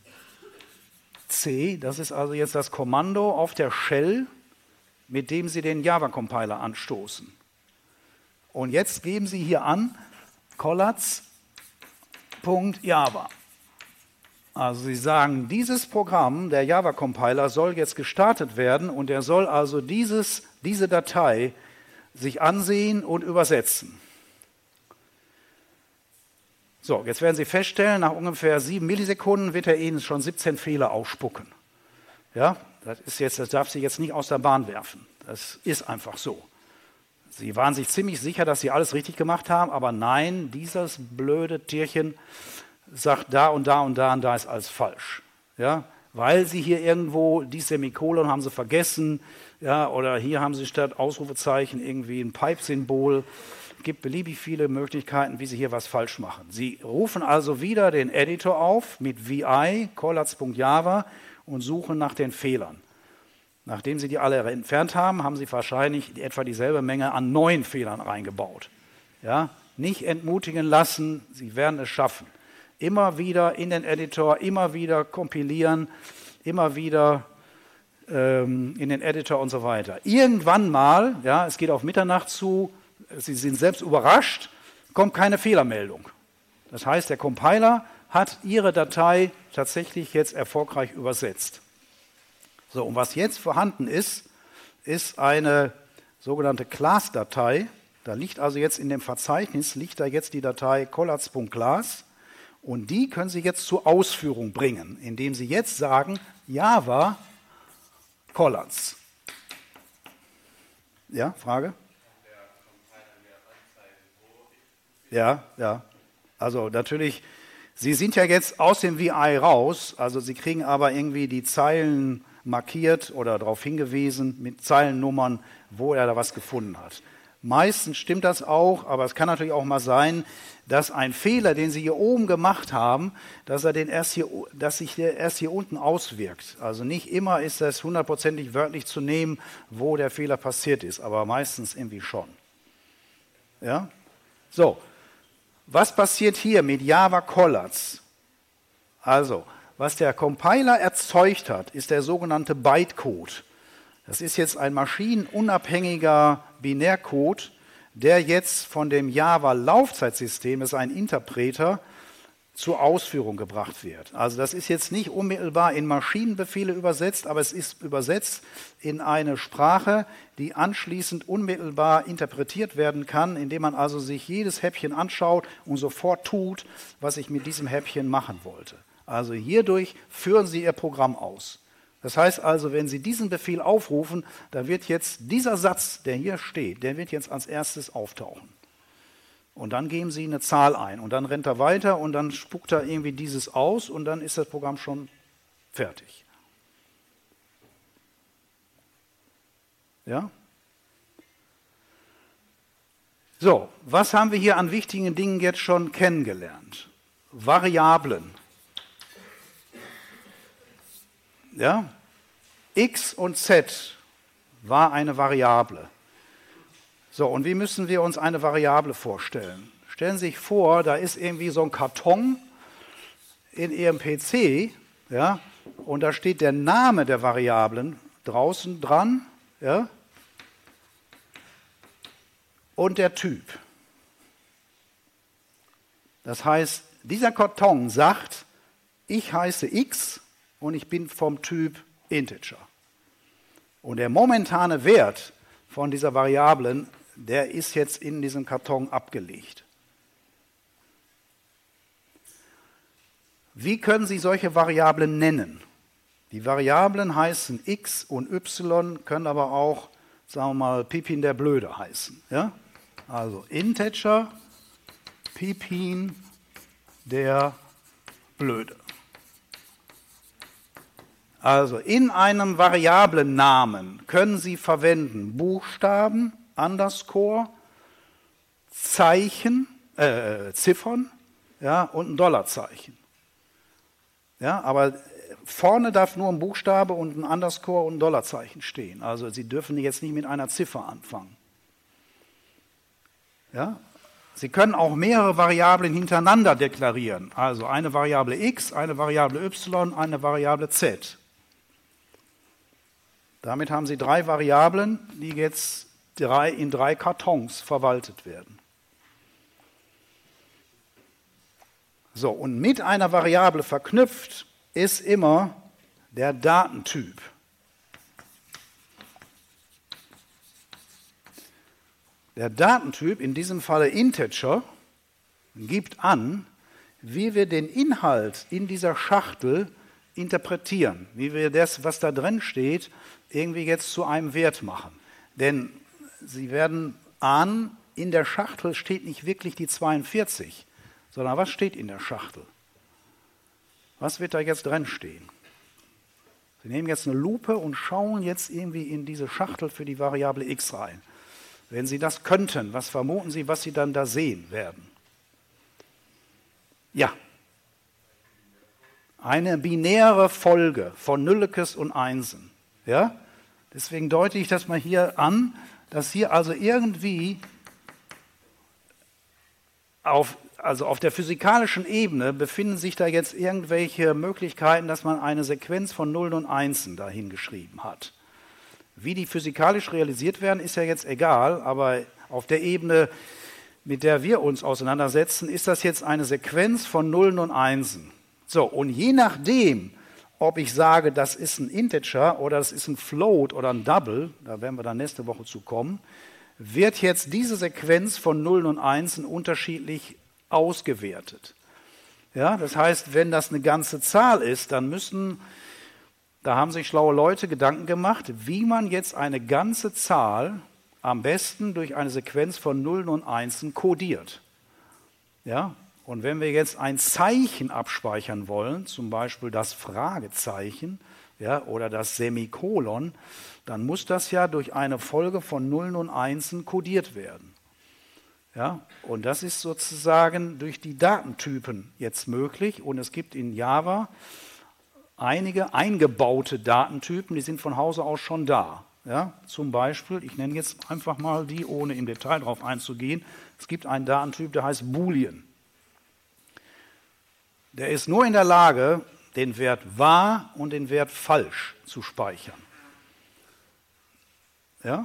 C, das ist also jetzt das Kommando auf der Shell, mit dem Sie den Java-Compiler anstoßen. Und jetzt geben Sie hier an, Collatz.java. Also Sie sagen, dieses Programm, der Java-Compiler, soll jetzt gestartet werden und er soll also diese Datei sich ansehen und übersetzen. So, jetzt werden Sie feststellen, nach ungefähr 7 Millisekunden wird er Ihnen schon 17 Fehler ausspucken. Ja, das darf Sie jetzt nicht aus der Bahn werfen. Das ist einfach so. Sie waren sich ziemlich sicher, dass Sie alles richtig gemacht haben, aber nein, dieses blöde Tierchen sagt da und da und da und da ist alles falsch. Ja, weil Sie hier irgendwo die Semikolon haben Sie vergessen, ja, oder hier haben Sie statt Ausrufezeichen irgendwie ein Pipe-Symbol. Es gibt beliebig viele Möglichkeiten, wie Sie hier was falsch machen. Sie rufen also wieder den Editor auf mit VI, collatz.java und suchen nach den Fehlern. Nachdem Sie die alle entfernt haben, haben Sie wahrscheinlich etwa dieselbe Menge an neuen Fehlern reingebaut. Ja? Nicht entmutigen lassen, Sie werden es schaffen. Immer wieder in den Editor, immer wieder kompilieren, immer wieder in den Editor und so weiter. Irgendwann mal, ja, es geht auf Mitternacht zu, Sie sind selbst überrascht, kommt keine Fehlermeldung. Das heißt, der Compiler hat Ihre Datei tatsächlich jetzt erfolgreich übersetzt. So, und was jetzt vorhanden ist, ist eine sogenannte Class-Datei. Da liegt also jetzt in dem Verzeichnis, liegt da jetzt die Datei collatz.class und die können Sie jetzt zur Ausführung bringen, indem Sie jetzt sagen, Java Collatz. Ja, Frage? Ja, ja. Also natürlich, Sie sind ja jetzt aus dem VI raus, also Sie kriegen aber irgendwie die Zeilen markiert oder darauf hingewiesen mit Zeilennummern, wo er da was gefunden hat. Meistens stimmt das auch, aber es kann natürlich auch mal sein, dass ein Fehler, den Sie hier oben gemacht haben, dass sich der erst hier unten auswirkt. Also nicht immer ist das hundertprozentig wörtlich zu nehmen, wo der Fehler passiert ist, aber meistens irgendwie schon. Ja? So, was passiert hier mit Java Collards? Also, was der Compiler erzeugt hat, ist der sogenannte Bytecode. Das ist jetzt ein maschinenunabhängiger Binärcode, der jetzt von dem Java-Laufzeitsystem, das ist ein Interpreter, zur Ausführung gebracht wird. Also das ist jetzt nicht unmittelbar in Maschinenbefehle übersetzt, aber es ist übersetzt in eine Sprache, die anschließend unmittelbar interpretiert werden kann, indem man also sich jedes Häppchen anschaut und sofort tut, was ich mit diesem Häppchen machen wollte. Also hierdurch führen Sie Ihr Programm aus. Das heißt also, wenn Sie diesen Befehl aufrufen, da wird jetzt dieser Satz, der hier steht, der wird jetzt als erstes auftauchen. Und dann geben Sie eine Zahl ein und dann rennt er weiter und dann spuckt er irgendwie dieses aus und dann ist das Programm schon fertig. Ja? So, was haben wir hier an wichtigen Dingen jetzt schon kennengelernt? Variablen. Ja? X und Z war eine Variable. So, und wie müssen wir uns eine Variable vorstellen? Stellen Sie sich vor, da ist irgendwie so ein Karton in Ihrem PC, ja, und da steht der Name der Variablen draußen dran, ja, und der Typ. Das heißt, dieser Karton sagt, ich heiße X und ich bin vom Typ Integer. Und der momentane Wert von dieser Variablen, der ist jetzt in diesem Karton abgelegt. Wie können Sie solche Variablen nennen? Die Variablen heißen x und y, können aber auch, sagen wir mal, Pipin der Blöde heißen. Ja? Also Integer, Pipin der Blöde. Also in einem Variablennamen können Sie verwenden Buchstaben, Underscore, Zeichen, Ziffern, ja, und ein Dollarzeichen. Ja, aber vorne darf nur ein Buchstabe und ein Underscore und ein Dollarzeichen stehen. Also Sie dürfen jetzt nicht mit einer Ziffer anfangen. Ja? Sie können auch mehrere Variablen hintereinander deklarieren. Also eine Variable x, eine Variable y, eine Variable z. Damit haben Sie 3 Variablen, die jetzt in 3 Kartons verwaltet werden. So, und mit einer Variable verknüpft ist immer der Datentyp. Der Datentyp, in diesem Falle Integer, gibt an, wie wir den Inhalt in dieser Schachtel interpretieren, wie wir das, was da drin steht, irgendwie jetzt zu einem Wert machen. Denn Sie werden ahnen, in der Schachtel steht nicht wirklich die 42, sondern was steht in der Schachtel? Was wird da jetzt drin stehen? Sie nehmen jetzt eine Lupe und schauen jetzt irgendwie in diese Schachtel für die Variable x rein. Wenn Sie das könnten, was vermuten Sie, was Sie dann da sehen werden? Ja. Eine binäre Folge von Nüllekes und Einsen. Ja? Deswegen deute ich das mal hier an, dass hier also irgendwie auf der physikalischen Ebene befinden sich da jetzt irgendwelche Möglichkeiten, dass man eine Sequenz von Nullen und Einsen dahin geschrieben hat. Wie die physikalisch realisiert werden, ist ja jetzt egal, aber auf der Ebene, mit der wir uns auseinandersetzen, ist das jetzt eine Sequenz von Nullen und Einsen. So, und je nachdem, ob ich sage, das ist ein Integer oder das ist ein Float oder ein Double, da werden wir dann nächste Woche zu kommen, wird jetzt diese Sequenz von Nullen und Einsen unterschiedlich ausgewertet. Ja, das heißt, wenn das eine ganze Zahl ist, dann da haben sich schlaue Leute Gedanken gemacht, wie man jetzt eine ganze Zahl am besten durch eine Sequenz von Nullen und Einsen kodiert. Ja? Und wenn wir jetzt ein Zeichen abspeichern wollen, zum Beispiel das Fragezeichen, ja, oder das Semikolon, dann muss das ja durch eine Folge von Nullen und Einsen kodiert werden. Ja? Und das ist sozusagen durch die Datentypen jetzt möglich. Und es gibt in Java einige eingebaute Datentypen, die sind von Hause aus schon da. Ja? Zum Beispiel, ich nenne jetzt einfach mal die, ohne im Detail darauf einzugehen. Es gibt einen Datentyp, der heißt Boolean. Der ist nur in der Lage, den Wert wahr und den Wert falsch zu speichern. Ja?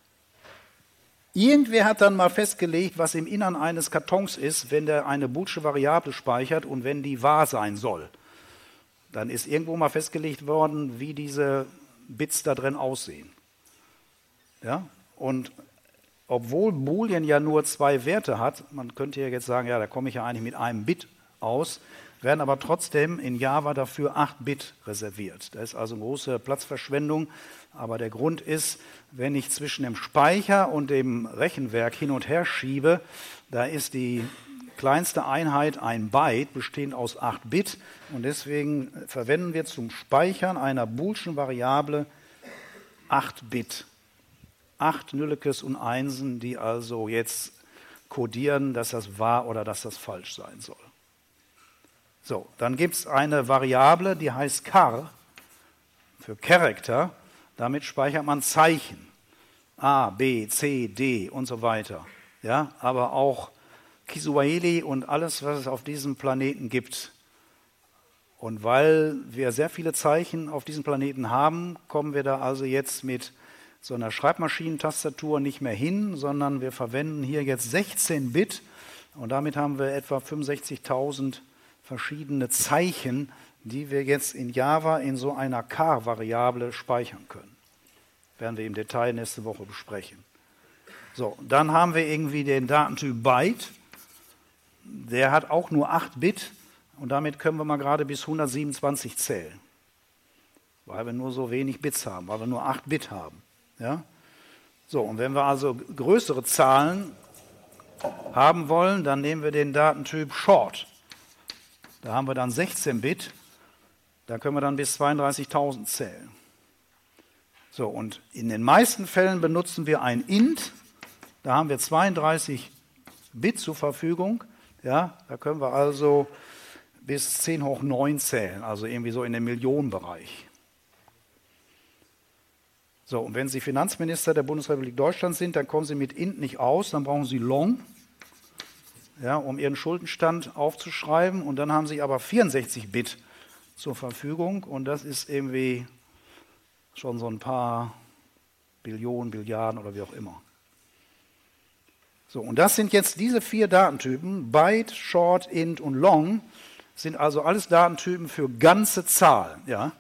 Irgendwer hat dann mal festgelegt, was im Innern eines Kartons ist, wenn der eine boolsche Variable speichert und wenn die wahr sein soll. Dann ist irgendwo mal festgelegt worden, wie diese Bits da drin aussehen. Ja? Und obwohl Boolean ja nur 2 Werte hat, man könnte ja jetzt sagen, ja, da komme ich ja eigentlich mit einem Bit aus, werden aber trotzdem in Java dafür 8 Bit reserviert. Da ist also eine große Platzverschwendung, aber der Grund ist, wenn ich zwischen dem Speicher und dem Rechenwerk hin und her schiebe, da ist die kleinste Einheit ein Byte, bestehend aus 8 Bit, und deswegen verwenden wir zum Speichern einer boolschen Variable 8 Bit. 8 Nüllekes und Einsen, die also jetzt kodieren, dass das wahr oder dass das falsch sein soll. So, dann gibt es eine Variable, die heißt char, für Character. Damit speichert man Zeichen. A, B, C, D und so weiter. Ja, aber auch Kiswahili und alles, was es auf diesem Planeten gibt. Und weil wir sehr viele Zeichen auf diesem Planeten haben, kommen wir da also jetzt mit so einer Schreibmaschinentastatur nicht mehr hin, sondern wir verwenden hier jetzt 16 Bit und damit haben wir etwa 65.000 verschiedene Zeichen, die wir jetzt in Java in so einer char-Variable speichern können. Werden wir im Detail nächste Woche besprechen. So, dann haben wir irgendwie den Datentyp Byte. Der hat auch nur 8 Bit und damit können wir mal gerade bis 127 zählen. Weil wir nur so wenig Bits haben, weil wir nur 8 Bit haben. Ja? So, und wenn wir also größere Zahlen haben wollen, dann nehmen wir den Datentyp Short. Da haben wir dann 16 Bit, da können wir dann bis 32.000 zählen. So, und in den meisten Fällen benutzen wir ein Int, da haben wir 32 Bit zur Verfügung, ja, da können wir also bis 10 hoch 9 zählen, also irgendwie so in den Millionenbereich. So, und wenn Sie Finanzminister der Bundesrepublik Deutschland sind, dann kommen Sie mit Int nicht aus, dann brauchen Sie Long, ja, um Ihren Schuldenstand aufzuschreiben. Und dann haben Sie aber 64 Bit zur Verfügung und das ist irgendwie schon so ein paar Billionen, Billiarden oder wie auch immer. So, und das sind jetzt diese 4 Datentypen, Byte, Short, Int und Long, sind also alles Datentypen für ganze Zahlen. Ja?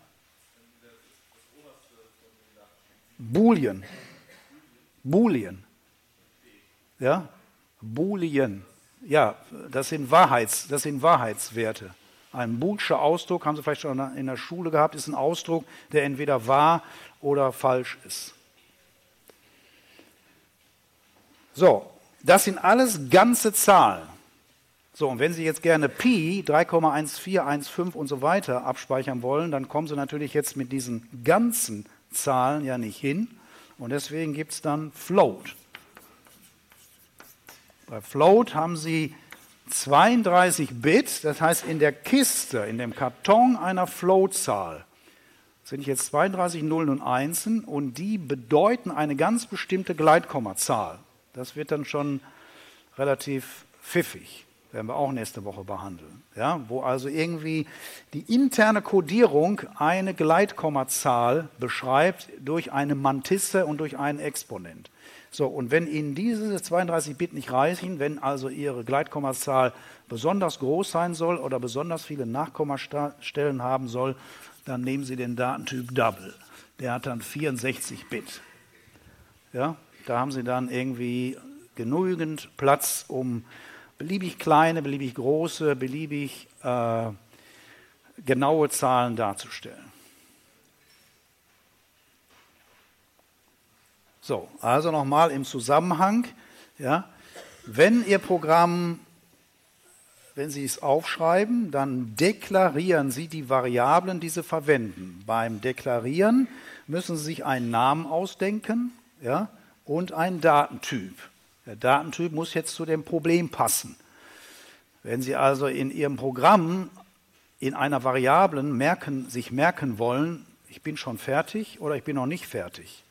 Boolean. Boolean. Ja? Boolean. Ja, das sind Wahrheitswerte. Ein boolscher Ausdruck, haben Sie vielleicht schon in der Schule gehabt, ist ein Ausdruck, der entweder wahr oder falsch ist. So, das sind alles ganze Zahlen. So, und wenn Sie jetzt gerne Pi, 3,1415 und so weiter abspeichern wollen, dann kommen Sie natürlich jetzt mit diesen ganzen Zahlen ja nicht hin. Und deswegen gibt es dann Float. Bei Float haben Sie 32 Bit, das heißt in der Kiste, in dem Karton einer Float-Zahl sind jetzt 32 Nullen und Einsen und die bedeuten eine ganz bestimmte Gleitkommazahl. Das wird dann schon relativ pfiffig, werden wir auch nächste Woche behandeln. Ja, wo also irgendwie die interne Kodierung eine Gleitkommazahl beschreibt durch eine Mantisse und durch einen Exponent. So, und wenn Ihnen diese 32 Bit nicht reichen, wenn also Ihre Gleitkommazahl besonders groß sein soll oder besonders viele Nachkommastellen haben soll, dann nehmen Sie den Datentyp Double. Der hat dann 64 Bit. Ja, da haben Sie dann irgendwie genügend Platz, um beliebig kleine, beliebig große, beliebig genaue Zahlen darzustellen. So, also nochmal im Zusammenhang, ja, wenn Ihr Programm wenn Sie es aufschreiben, dann deklarieren Sie die Variablen, die Sie verwenden. Beim Deklarieren müssen Sie sich einen Namen ausdenken, ja, und einen Datentyp. Der Datentyp muss jetzt zu dem Problem passen. Wenn Sie also in Ihrem Programm in einer Variablen sich merken wollen, ich bin schon fertig oder ich bin noch nicht fertig,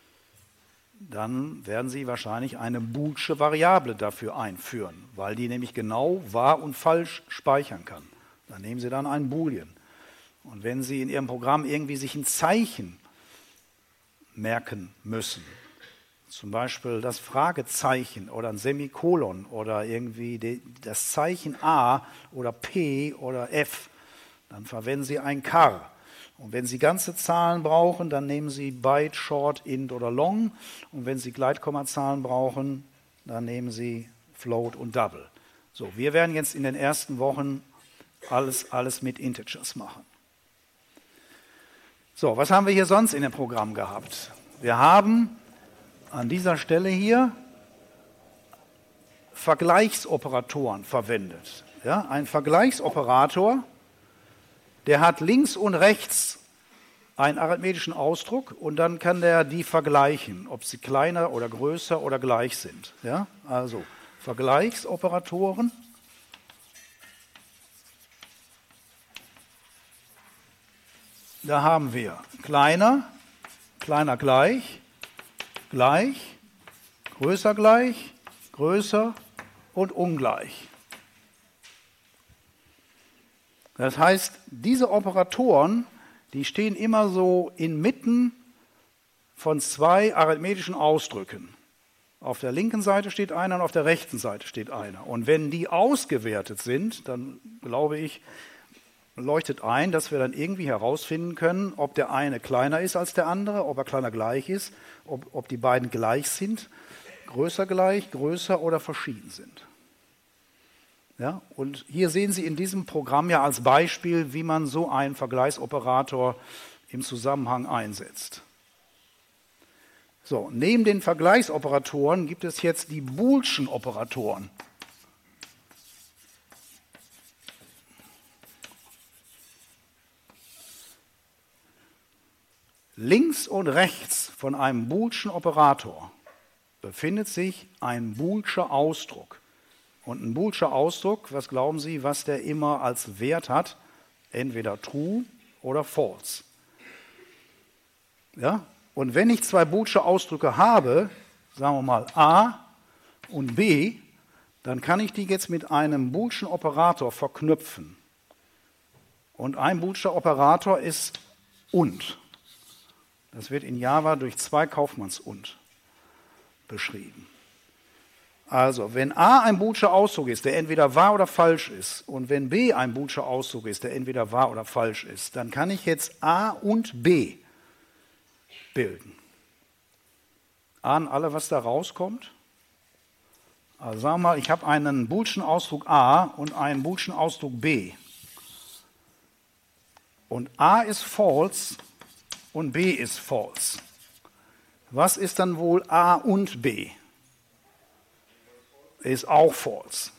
dann werden Sie wahrscheinlich eine boolsche Variable dafür einführen, weil die nämlich genau wahr und falsch speichern kann. Dann nehmen Sie dann einen Boolean. Und wenn Sie in Ihrem Programm irgendwie sich ein Zeichen merken müssen, zum Beispiel das Fragezeichen oder ein Semikolon oder irgendwie das Zeichen A oder P oder F, dann verwenden Sie ein char. Und wenn Sie ganze Zahlen brauchen, dann nehmen Sie Byte, Short, Int oder Long. Und wenn Sie Gleitkommazahlen brauchen, dann nehmen Sie Float und Double. So, wir werden jetzt in den ersten Wochen alles mit Integers machen. So, was haben wir hier sonst in dem Programm gehabt? Wir haben an dieser Stelle hier Vergleichsoperatoren verwendet. Ja, ein Vergleichsoperator, der hat links und rechts einen arithmetischen Ausdruck und dann kann der die vergleichen, ob sie kleiner oder größer oder gleich sind. Ja, also Vergleichsoperatoren. Da haben wir kleiner, kleiner gleich, gleich, größer und ungleich. Das heißt, diese Operatoren, die stehen immer so inmitten von zwei arithmetischen Ausdrücken. Auf der linken Seite steht einer und auf der rechten Seite steht einer. Und wenn die ausgewertet sind, dann glaube ich, leuchtet ein, dass wir dann irgendwie herausfinden können, ob der eine kleiner ist als der andere, ob er kleiner gleich ist, ob die beiden gleich sind, gleich, größer oder verschieden sind. Ja, und hier sehen Sie in diesem Programm ja als Beispiel, wie man so einen Vergleichsoperator im Zusammenhang einsetzt. So, neben den Vergleichsoperatoren gibt es jetzt die boolschen Operatoren. Links und rechts von einem boolschen Operator befindet sich ein boolscher Ausdruck. Und ein boolscher Ausdruck, was glauben Sie, was der immer als Wert hat? Entweder true oder false. Ja? Und wenn ich zwei boolsche Ausdrücke habe, sagen wir mal A und B, dann kann ich die jetzt mit einem boolschen Operator verknüpfen. Und ein boolscher Operator ist und. Das wird in Java durch zwei Kaufmanns-und beschrieben. Also, wenn A ein boolscher Ausdruck ist, der entweder wahr oder falsch ist, und wenn B ein boolscher Ausdruck ist, der entweder wahr oder falsch ist, dann kann ich jetzt A und B bilden. Ahnen alle, was da rauskommt? Also sagen wir mal, ich habe einen boolschen Ausdruck A und einen boolschen Ausdruck B. Und A ist false und B ist false. Was ist dann wohl A und B? Ist auch false.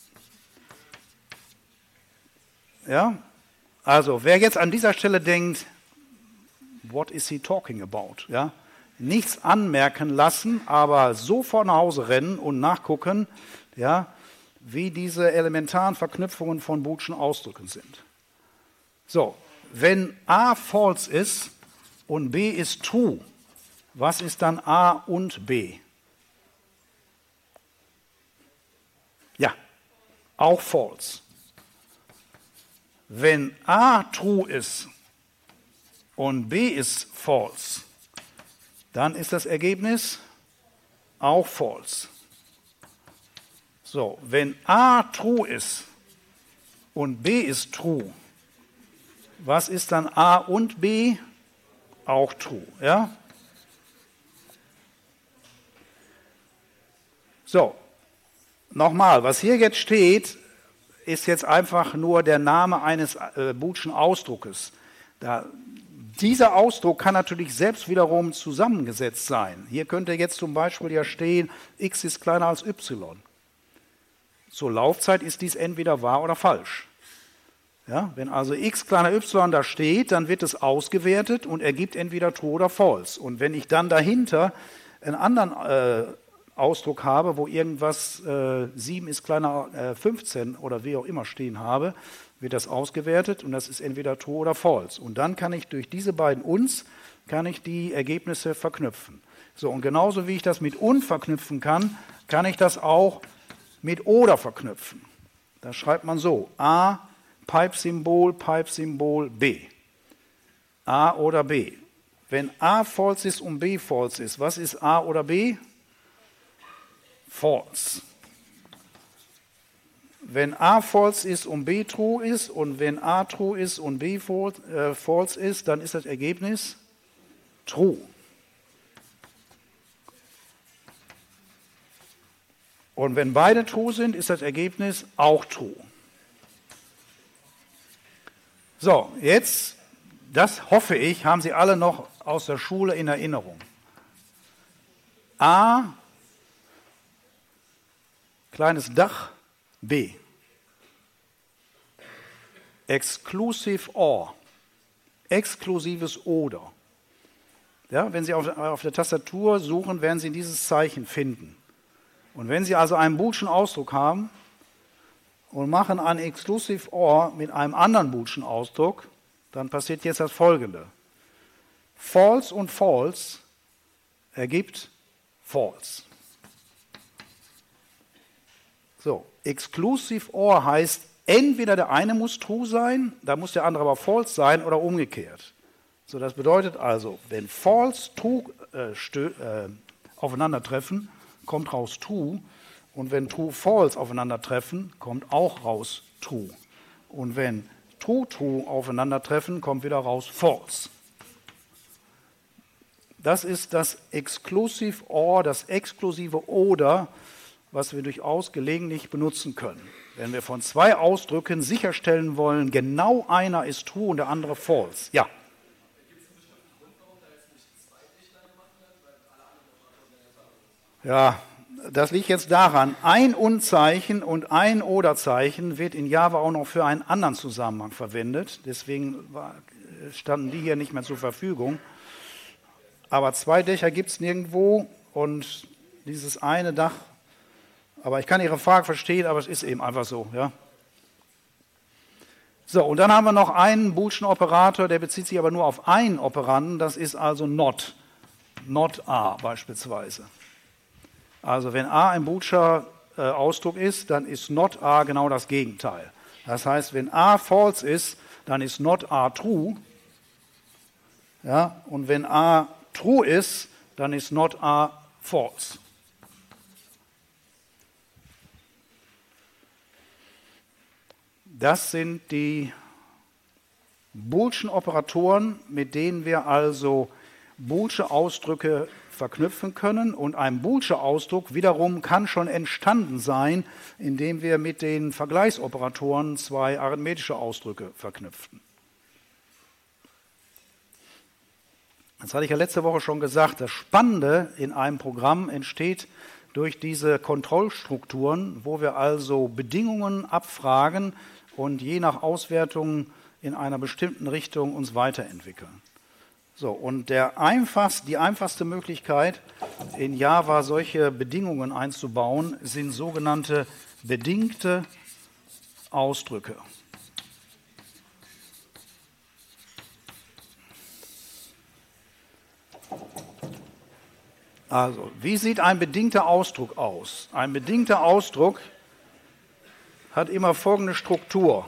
Ja? Also, wer jetzt an dieser Stelle denkt, what is he talking about? Ja? Nichts anmerken lassen, aber sofort nach Hause rennen und nachgucken, ja, wie diese elementaren Verknüpfungen von boolschen Ausdrücken sind. So, wenn A false ist und B ist true, was ist dann A und B? Ja, auch false. Wenn A true ist und B ist false, dann ist das Ergebnis auch false. So, wenn A true ist und B ist true, was ist dann A und B? Auch true. Ja? So, nochmal, was hier jetzt steht, ist jetzt einfach nur der Name eines boolschen Ausdruckes. Dieser Ausdruck kann natürlich selbst wiederum zusammengesetzt sein. Hier könnte jetzt zum Beispiel ja stehen, x ist kleiner als y. Zur Laufzeit ist dies entweder wahr oder falsch. Ja, wenn also x kleiner y da steht, dann wird es ausgewertet und ergibt entweder true oder false. Und wenn ich dann dahinter einen anderen Ausdruck habe, wo irgendwas 7 ist kleiner 15 oder wie auch immer stehen habe, wird das ausgewertet und das ist entweder true oder false. Und dann kann ich durch diese beiden uns, kann ich die Ergebnisse verknüpfen. So, und genauso wie ich das mit und verknüpfen kann, kann ich das auch mit oder verknüpfen. Da schreibt man so, A, Pipe-Symbol, B. A oder B. Wenn A false ist und B false ist, was ist A oder B? False. Wenn A false ist und B true ist und wenn A true ist und B false ist, dann ist das Ergebnis true. Und wenn beide true sind, ist das Ergebnis auch true. So, jetzt, das hoffe ich, haben Sie alle noch aus der Schule in Erinnerung. A, kleines Dach, B. Exclusive or, exklusives oder. Ja, wenn Sie auf der Tastatur suchen, werden Sie dieses Zeichen finden. Und wenn Sie also einen boolschen Ausdruck haben und machen ein Exclusive or mit einem anderen boolschen Ausdruck, dann passiert jetzt das Folgende. False und false ergibt false. So, Exclusive or heißt, entweder der eine muss true sein, da muss der andere aber false sein oder umgekehrt. So, das bedeutet also, wenn false, true aufeinandertreffen, kommt raus true. Und wenn true, false aufeinandertreffen, kommt auch raus true. Und wenn true, true aufeinandertreffen, kommt wieder raus false. Das ist das Exclusive or, das exklusive oder, was wir durchaus gelegentlich benutzen können. Wenn wir von zwei Ausdrücken sicherstellen wollen, genau einer ist true und der andere false. Ja. Ja, das liegt jetzt daran, ein Und-Zeichen und ein Oder-Zeichen wird in Java auch noch für einen anderen Zusammenhang verwendet. Deswegen standen die hier nicht mehr zur Verfügung. Aber zwei Dächer gibt es nirgendwo und dieses eine Dach, aber ich kann Ihre Frage verstehen, aber es ist eben einfach so. Ja? So, und dann haben wir noch einen boolschen Operator, der bezieht sich aber nur auf einen Operanden, das ist also not A beispielsweise. Also wenn A ein boolscher Ausdruck ist, dann ist not A genau das Gegenteil. Das heißt, wenn A false ist, dann ist not A true. Ja, und wenn A true ist, dann ist not A false. Das sind die boolschen Operatoren, mit denen wir also boolsche Ausdrücke verknüpfen können. Und ein boolscher Ausdruck wiederum kann schon entstanden sein, indem wir mit den Vergleichsoperatoren zwei arithmetische Ausdrücke verknüpften. Das hatte ich ja letzte Woche schon gesagt. Das Spannende in einem Programm entsteht durch diese Kontrollstrukturen, wo wir also Bedingungen abfragen und je nach Auswertung in einer bestimmten Richtung uns weiterentwickeln. So, und die einfachste Möglichkeit, in Java solche Bedingungen einzubauen, sind sogenannte bedingte Ausdrücke. Also, wie sieht ein bedingter Ausdruck aus? Ein bedingter Ausdruck hat immer folgende Struktur.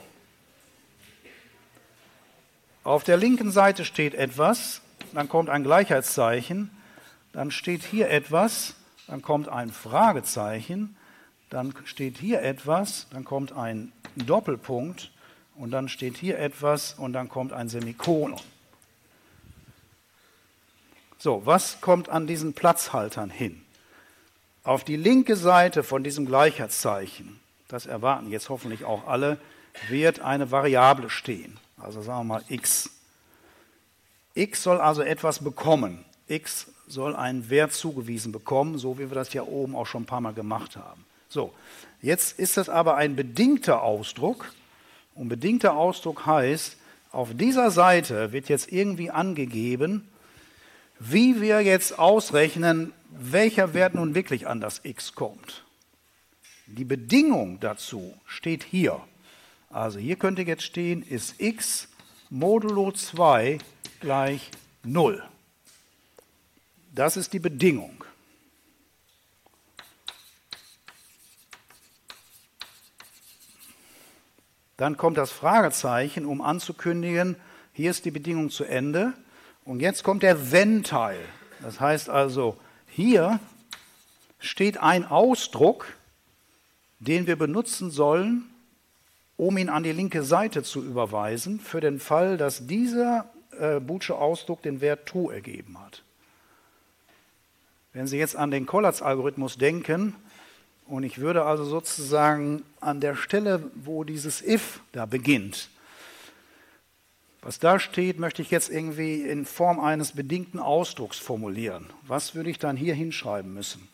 Auf der linken Seite steht etwas, dann kommt ein Gleichheitszeichen, dann steht hier etwas, dann kommt ein Fragezeichen, dann steht hier etwas, dann kommt ein Doppelpunkt und dann steht hier etwas und dann kommt ein Semikolon. So, was kommt an diesen Platzhaltern hin? Auf die linke Seite von diesem Gleichheitszeichen, das erwarten jetzt hoffentlich auch alle, wird eine Variable stehen. Also sagen wir mal x. X soll also etwas bekommen. X soll einen Wert zugewiesen bekommen, so wie wir das ja oben auch schon ein paar Mal gemacht haben. So, jetzt ist das aber ein bedingter Ausdruck. Und bedingter Ausdruck heißt, auf dieser Seite wird jetzt irgendwie angegeben, wie wir jetzt ausrechnen, welcher Wert nun wirklich an das x kommt. Die Bedingung dazu steht hier. Also hier könnte jetzt stehen, ist x modulo 2 gleich 0. Das ist die Bedingung. Dann kommt das Fragezeichen, um anzukündigen, hier ist die Bedingung zu Ende. Und jetzt kommt der Wenn-Teil. Das heißt also, hier steht ein Ausdruck, den wir benutzen sollen, um ihn an die linke Seite zu überweisen, für den Fall, dass dieser Boolsche Ausdruck den Wert true ergeben hat. Wenn Sie jetzt an den Collatz-Algorithmus denken, und ich würde also sozusagen an der Stelle, wo dieses if da beginnt, was da steht, möchte ich jetzt irgendwie in Form eines bedingten Ausdrucks formulieren. Was würde ich dann hier hinschreiben müssen?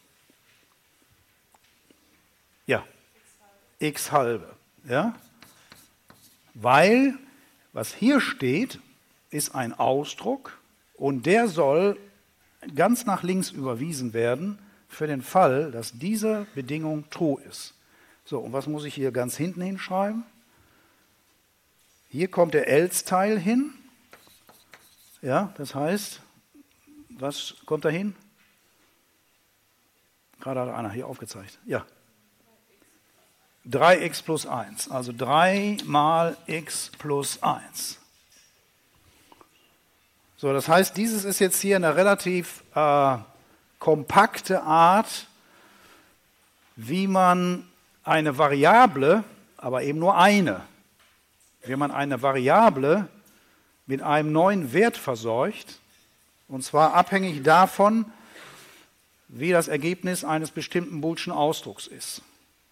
Ja, x halbe. Ja? Weil, was hier steht, ist ein Ausdruck und der soll ganz nach links überwiesen werden, für den Fall, dass diese Bedingung true ist. So, und was muss ich hier ganz hinten hinschreiben? Hier kommt der else-Teil hin. Ja, das heißt, was kommt da hin? Gerade hat einer hier aufgezeigt. Ja. 3x plus 1. Also 3 mal x plus 1. So, das heißt, dieses ist jetzt hier eine relativ kompakte Art, wie man eine Variable, aber eben nur eine, wie man eine Variable mit einem neuen Wert versorgt, und zwar abhängig davon, wie das Ergebnis eines bestimmten Boolschen Ausdrucks ist.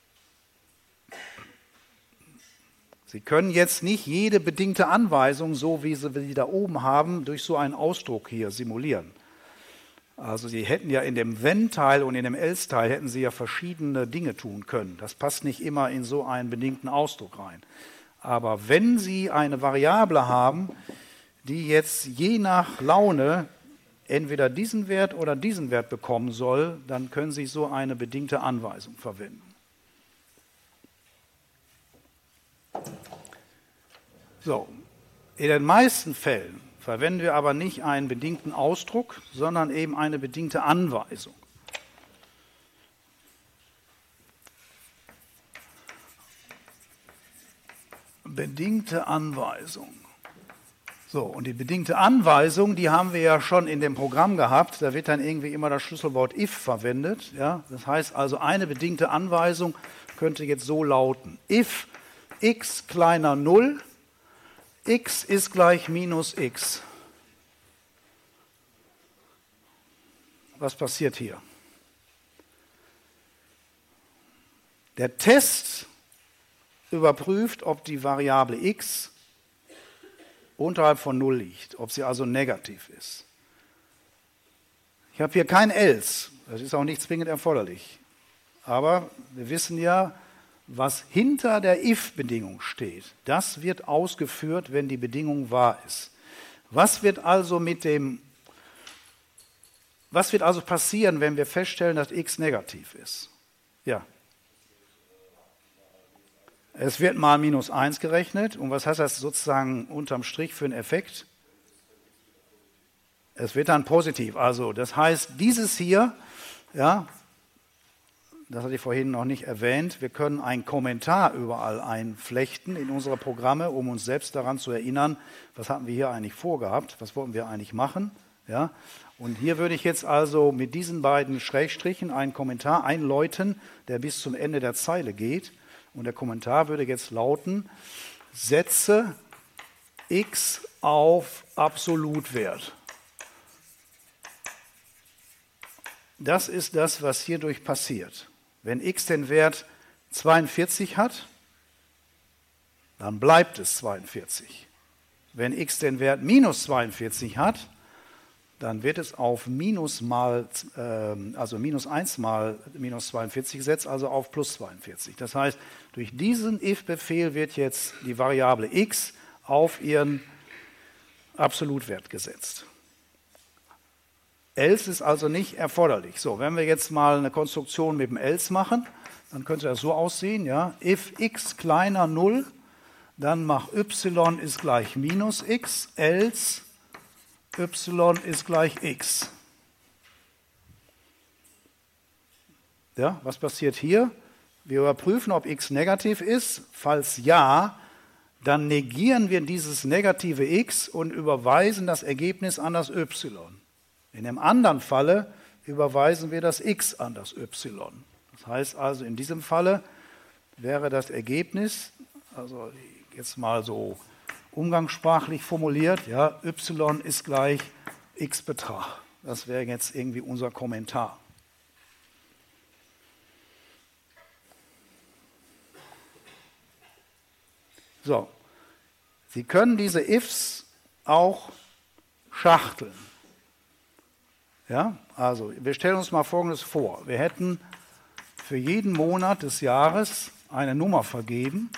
Sie können jetzt nicht jede bedingte Anweisung, so wie Sie sie da oben haben, durch so einen Ausdruck hier simulieren. Also Sie hätten ja in dem Wenn-Teil und in dem Else-Teil hätten Sie ja verschiedene Dinge tun können. Das passt nicht immer in so einen bedingten Ausdruck rein. Aber wenn Sie eine Variable haben, die jetzt je nach Laune entweder diesen Wert oder diesen Wert bekommen soll, dann können Sie so eine bedingte Anweisung verwenden. So, in den meisten Fällen verwenden wir aber nicht einen bedingten Ausdruck, sondern eben eine bedingte Anweisung. Bedingte Anweisung. So, und die bedingte Anweisung, die haben wir ja schon in dem Programm gehabt. Da wird dann irgendwie immer das Schlüsselwort if verwendet. Ja? Das heißt also, eine bedingte Anweisung könnte jetzt so lauten: if x kleiner 0, x ist gleich minus x. Was passiert hier? Der Test überprüft, ob die Variable x unterhalb von 0 liegt, ob sie also negativ ist. Ich habe hier kein else, das ist auch nicht zwingend erforderlich. Aber wir wissen ja, was hinter der if-Bedingung steht, das wird ausgeführt, wenn die Bedingung wahr ist. Was wird also passieren, wenn wir feststellen, dass x negativ ist? Ja. Es wird mal minus 1 gerechnet. Und was heißt das sozusagen unterm Strich für einen Effekt? Es wird dann positiv. Also das heißt, dieses hier, ja, das hatte ich vorhin noch nicht erwähnt, wir können einen Kommentar überall einflechten in unsere Programme, um uns selbst daran zu erinnern, was hatten wir hier eigentlich vorgehabt, was wollten wir eigentlich machen. Ja? Und hier würde ich jetzt also mit diesen beiden Schrägstrichen einen Kommentar einläuten, der bis zum Ende der Zeile geht. Und der Kommentar würde jetzt lauten: Setze x auf Absolutwert. Das ist das, was hierdurch passiert. Wenn x den Wert 42 hat, dann bleibt es 42. Wenn x den Wert minus 42 hat, dann wird es auf minus minus 1 mal minus 42 gesetzt, also auf plus 42. Das heißt, durch diesen if-Befehl wird jetzt die Variable x auf ihren Absolutwert gesetzt. Else ist also nicht erforderlich. So, wenn wir jetzt mal eine Konstruktion mit dem else machen, dann könnte das so aussehen, ja, if x kleiner 0, dann mach y ist gleich minus x, else y ist gleich x. Ja, was passiert hier? Wir überprüfen, ob x negativ ist. Falls ja, dann negieren wir dieses negative x und überweisen das Ergebnis an das y. In dem anderen Falle überweisen wir das x an das y. Das heißt also, in diesem Falle wäre das Ergebnis, also jetzt mal so umgangssprachlich formuliert, ja, y ist gleich x-Betrag. Das wäre jetzt irgendwie unser Kommentar. So, Sie können diese ifs auch schachteln. Ja, also wir stellen uns mal Folgendes vor. Wir hätten für jeden Monat des Jahres eine Nummer vergeben,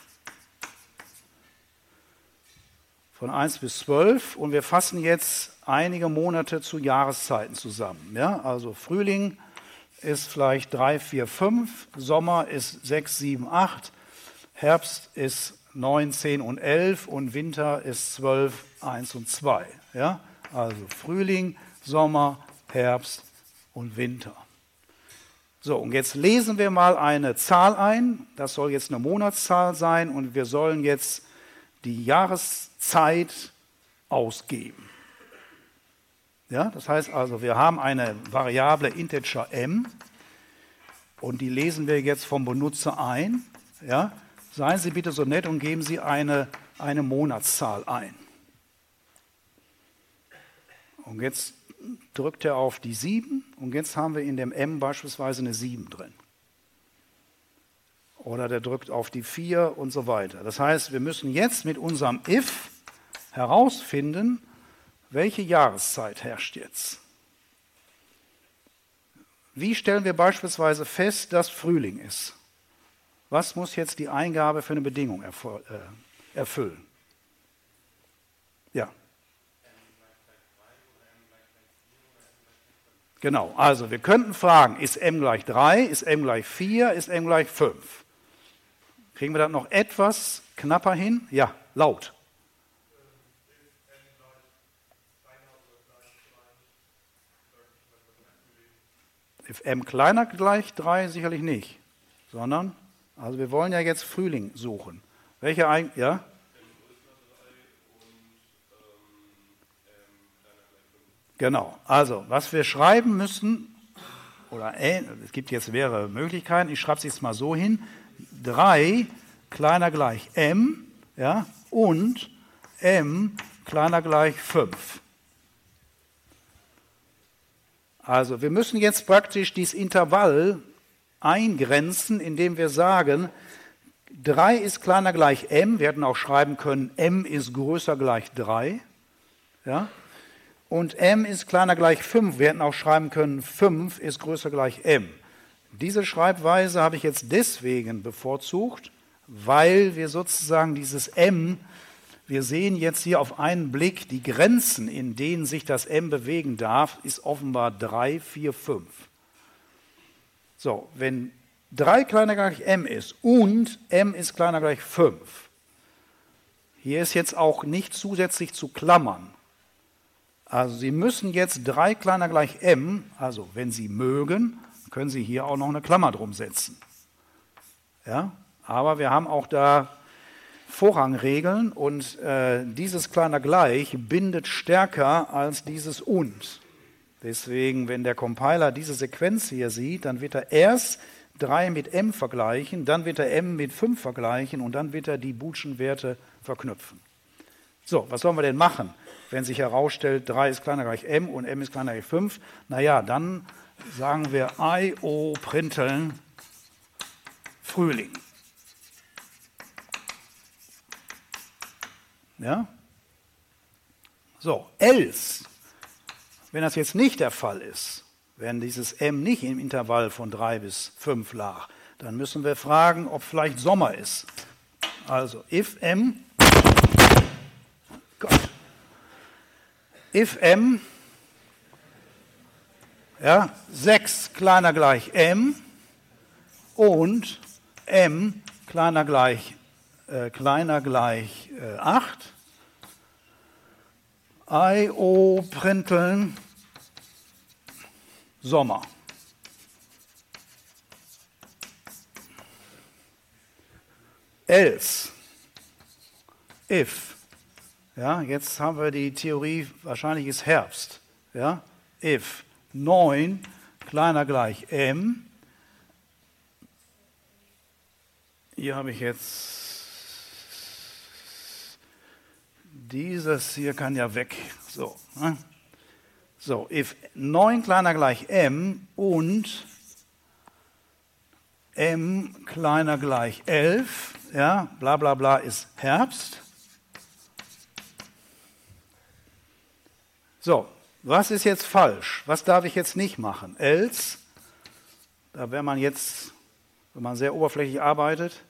von 1 bis 12, und wir fassen jetzt einige Monate zu Jahreszeiten zusammen. Ja, also Frühling ist vielleicht 3, 4, 5, Sommer ist 6, 7, 8, Herbst ist 9, 10 und 11 und Winter ist 12, 1 und 2. Ja, also Frühling, Sommer, Herbst und Winter. So, und jetzt lesen wir mal eine Zahl ein. Das soll jetzt eine Monatszahl sein und wir sollen jetzt die Jahreszeit ausgeben. Ja, das heißt also, wir haben eine Variable Integer m und die lesen wir jetzt vom Benutzer ein. Ja, seien Sie bitte so nett und geben Sie eine Monatszahl ein. Und jetzt drückt er auf die 7 und jetzt haben wir in dem m beispielsweise eine 7 drin. Oder der drückt auf die 4 und so weiter. Das heißt, wir müssen jetzt mit unserem if herausfinden, welche Jahreszeit herrscht jetzt. Wie stellen wir beispielsweise fest, dass Frühling ist? Was muss jetzt die Eingabe für eine Bedingung erfüllen? Ja. Genau, also wir könnten fragen, ist m gleich 3, ist m gleich 4, ist m gleich 5? Kriegen wir das noch etwas knapper hin? Ja, laut. If m kleiner gleich 3 sicherlich nicht, sondern, also wir wollen ja jetzt Frühling suchen. Welche ja? Genau, also was wir schreiben müssen, oder es gibt jetzt mehrere Möglichkeiten, ich schreibe es jetzt mal so hin, 3 kleiner gleich m, ja, und m kleiner gleich 5. Also wir müssen jetzt praktisch dieses Intervall eingrenzen, indem wir sagen, 3 ist kleiner gleich m, wir hätten auch schreiben können, m ist größer gleich 3, ja, und m ist kleiner gleich 5, wir hätten auch schreiben können, 5 ist größer gleich m. Diese Schreibweise habe ich jetzt deswegen bevorzugt, weil wir sozusagen dieses m, wir sehen jetzt hier auf einen Blick, die Grenzen, in denen sich das m bewegen darf, ist offenbar 3, 4, 5. So, wenn 3 kleiner gleich m ist und m ist kleiner gleich 5, hier ist jetzt auch nicht zusätzlich zu klammern. Also Sie müssen jetzt 3 kleiner gleich m, also wenn Sie mögen, können Sie hier auch noch eine Klammer drum setzen. Ja, aber wir haben auch da Vorrangregeln und dieses kleiner gleich bindet stärker als dieses und. Deswegen, wenn der Compiler diese Sequenz hier sieht, dann wird er erst 3 mit m vergleichen, dann wird er m mit 5 vergleichen und dann wird er die boolschen Werte verknüpfen. So, was sollen wir denn machen, wenn sich herausstellt, 3 ist kleiner gleich m und m ist kleiner gleich 5? Naja, dann sagen wir IO printeln Frühling. Ja? So, else. Wenn das jetzt nicht der Fall ist, wenn dieses m nicht im Intervall von 3 bis 5 lag, dann müssen wir fragen, ob vielleicht Sommer ist. Also if m, if m, ja, 6 kleiner gleich m und m kleiner gleich 8, I-O printeln Sommer. Else, if, ja, jetzt haben wir die Theorie, wahrscheinlich ist Herbst, ja, if 9 kleiner gleich m, hier habe ich jetzt, dieses hier kann ja weg, so, ne? So, if 9 kleiner gleich m und m kleiner gleich 11, ja, bla bla bla ist Herbst. So, was ist jetzt falsch? Was darf ich jetzt nicht machen? Else, da wäre man jetzt, wenn man sehr oberflächlich arbeitet,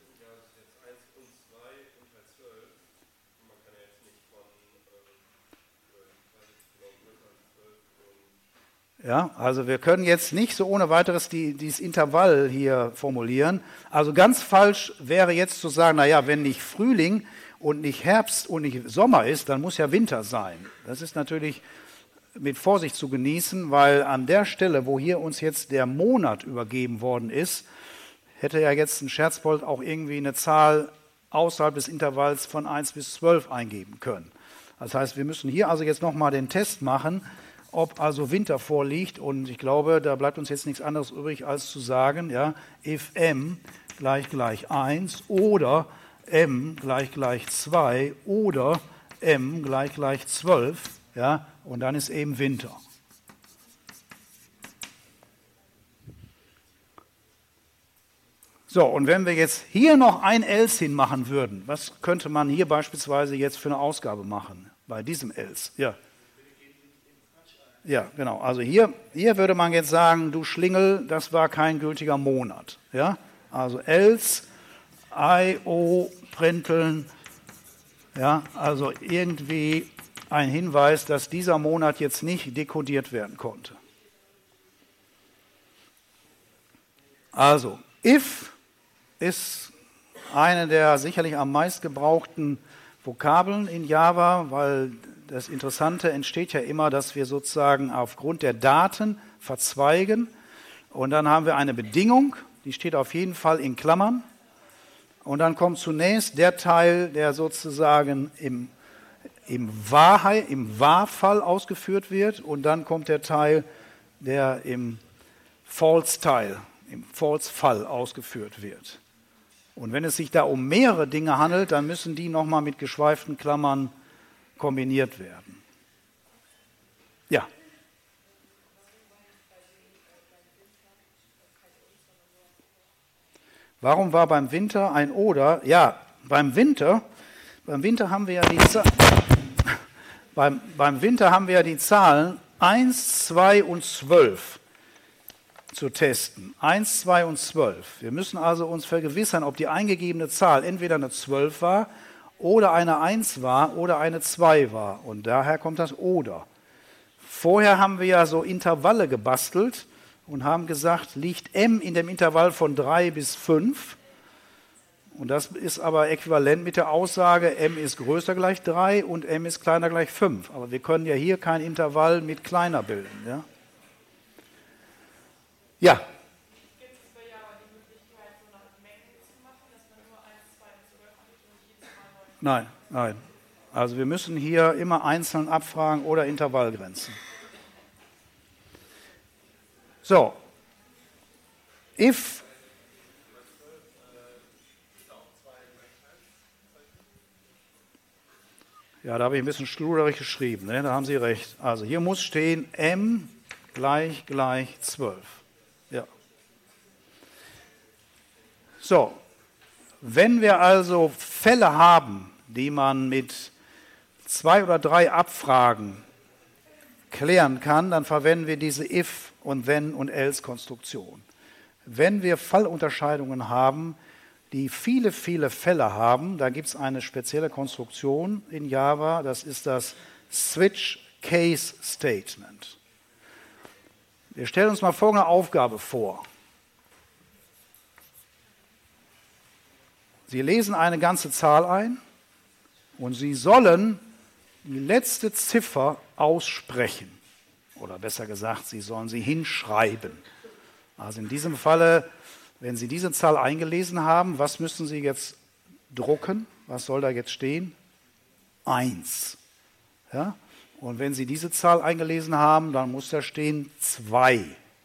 ja, also wir können jetzt nicht so ohne weiteres dieses Intervall hier formulieren. Also ganz falsch wäre jetzt zu sagen, naja, wenn nicht Frühling und nicht Herbst und nicht Sommer ist, dann muss ja Winter sein. Das ist natürlich mit Vorsicht zu genießen, weil an der Stelle, wo hier uns jetzt der Monat übergeben worden ist, hätte ja jetzt ein Scherzbold auch irgendwie eine Zahl außerhalb des Intervalls von 1 bis 12 eingeben können. Das heißt, wir müssen hier also jetzt nochmal den Test machen, ob also Winter vorliegt, und ich glaube, da bleibt uns jetzt nichts anderes übrig, als zu sagen, ja, if m gleich 1 oder m gleich 2 oder m gleich 12, ja, und dann ist eben Winter. So, und wenn wir jetzt hier noch ein else hinmachen würden, was könnte man hier beispielsweise jetzt für eine Ausgabe machen, bei diesem else? Ja. Ja, genau. Also hier würde man jetzt sagen, du Schlingel, das war kein gültiger Monat. Ja? Also else, I-O, printeln, ja, also irgendwie ein Hinweis, dass dieser Monat jetzt nicht dekodiert werden konnte. Also, if ist eine der sicherlich am meist gebrauchten Vokabeln in Java, weil das Interessante entsteht ja immer, dass wir sozusagen aufgrund der Daten verzweigen, und dann haben wir eine Bedingung, die steht auf jeden Fall in Klammern, und dann kommt zunächst der Teil, der sozusagen im Wahr-Fall ausgeführt wird, und dann kommt der Teil, der im False-Teil, im False-Fall ausgeführt wird. Und wenn es sich da um mehrere Dinge handelt, dann müssen die nochmal mit geschweiften Klammern kombiniert werden. Ja. Warum war beim Winter ein Oder? Ja, beim Winter haben wir ja beim Winter haben wir ja die Zahlen 1, 2 und 12 zu testen. 1, 2 und 12. Wir müssen also uns vergewissern, ob die eingegebene Zahl entweder eine 12 war oder eine 1 war oder eine 2 war. Und daher kommt das Oder. Vorher haben wir ja so Intervalle gebastelt und haben gesagt, liegt m in dem Intervall von 3 bis 5. Und das ist aber äquivalent mit der Aussage, m ist größer gleich 3 und m ist kleiner gleich 5. Aber wir können ja hier kein Intervall mit kleiner bilden. Ja? Ja. Nein. Also wir müssen hier immer einzeln abfragen oder Intervallgrenzen. So. If. Ja, da habe ich ein bisschen schluderig geschrieben, ne? Da haben Sie recht. Also hier muss stehen m gleich 12. Ja. So. Wenn wir also Fälle haben, die man mit 2 oder 3 Abfragen klären kann, dann verwenden wir diese if und wenn und else Konstruktion. Wenn wir Fallunterscheidungen haben, die viele, viele Fälle haben, da gibt es eine spezielle Konstruktion in Java, das ist das Switch Case Statement. Wir stellen uns mal folgende Aufgabe vor. Sie lesen eine ganze Zahl ein und Sie sollen die letzte Ziffer aussprechen. Oder besser gesagt, Sie sollen sie hinschreiben. Also in diesem Falle, wenn Sie diese Zahl eingelesen haben, was müssen Sie jetzt drucken? Was soll da jetzt stehen? 1. Ja? Und wenn Sie diese Zahl eingelesen haben, dann muss da stehen 2.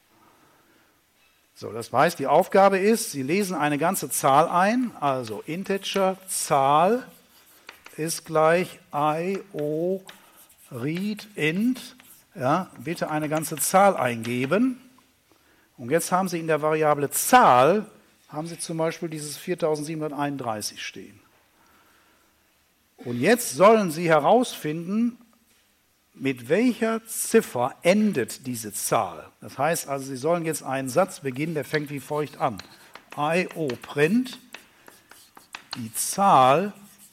So, das heißt, die Aufgabe ist, Sie lesen eine ganze Zahl ein, also Integer Zahl ist gleich IO read int, ja, bitte eine ganze Zahl eingeben. Und jetzt haben Sie in der Variable Zahl, haben Sie zum Beispiel dieses 4731 stehen. Und jetzt sollen Sie herausfinden, mit welcher Ziffer endet diese Zahl. Das heißt also, Sie sollen jetzt einen Satz beginnen, der fängt wie folgt an. IO print, die Zahl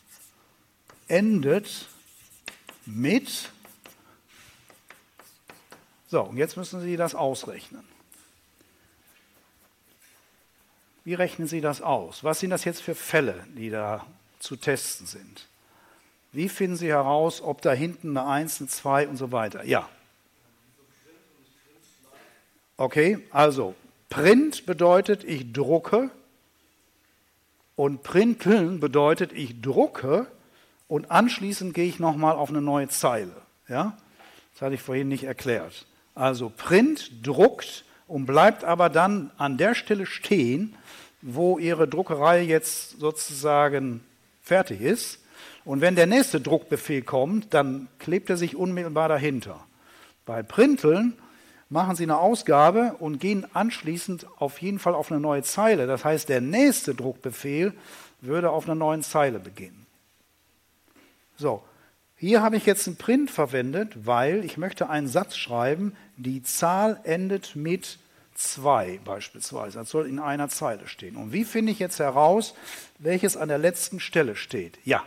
endet mit. So, und jetzt müssen Sie das ausrechnen. Wie rechnen Sie das aus? Was sind das jetzt für Fälle, die da zu testen sind? Wie finden Sie heraus, ob da hinten eine 1, eine 2 und so weiter? Ja. Okay, also Print bedeutet, ich drucke und Printeln bedeutet, ich drucke und anschließend gehe ich nochmal auf eine neue Zeile. Ja? Das hatte ich vorhin nicht erklärt. Also Print druckt und bleibt aber dann an der Stelle stehen, wo Ihre Druckerei jetzt sozusagen fertig ist. Und wenn der nächste Druckbefehl kommt, dann klebt er sich unmittelbar dahinter. Bei Printeln machen Sie eine Ausgabe und gehen anschließend auf jeden Fall auf eine neue Zeile. Das heißt, der nächste Druckbefehl würde auf einer neuen Zeile beginnen. So, hier habe ich jetzt einen Print verwendet, weil ich möchte einen Satz schreiben, die Zahl endet mit 2 beispielsweise. Das soll in einer Zeile stehen. Und wie finde ich jetzt heraus, welches an der letzten Stelle steht? Ja.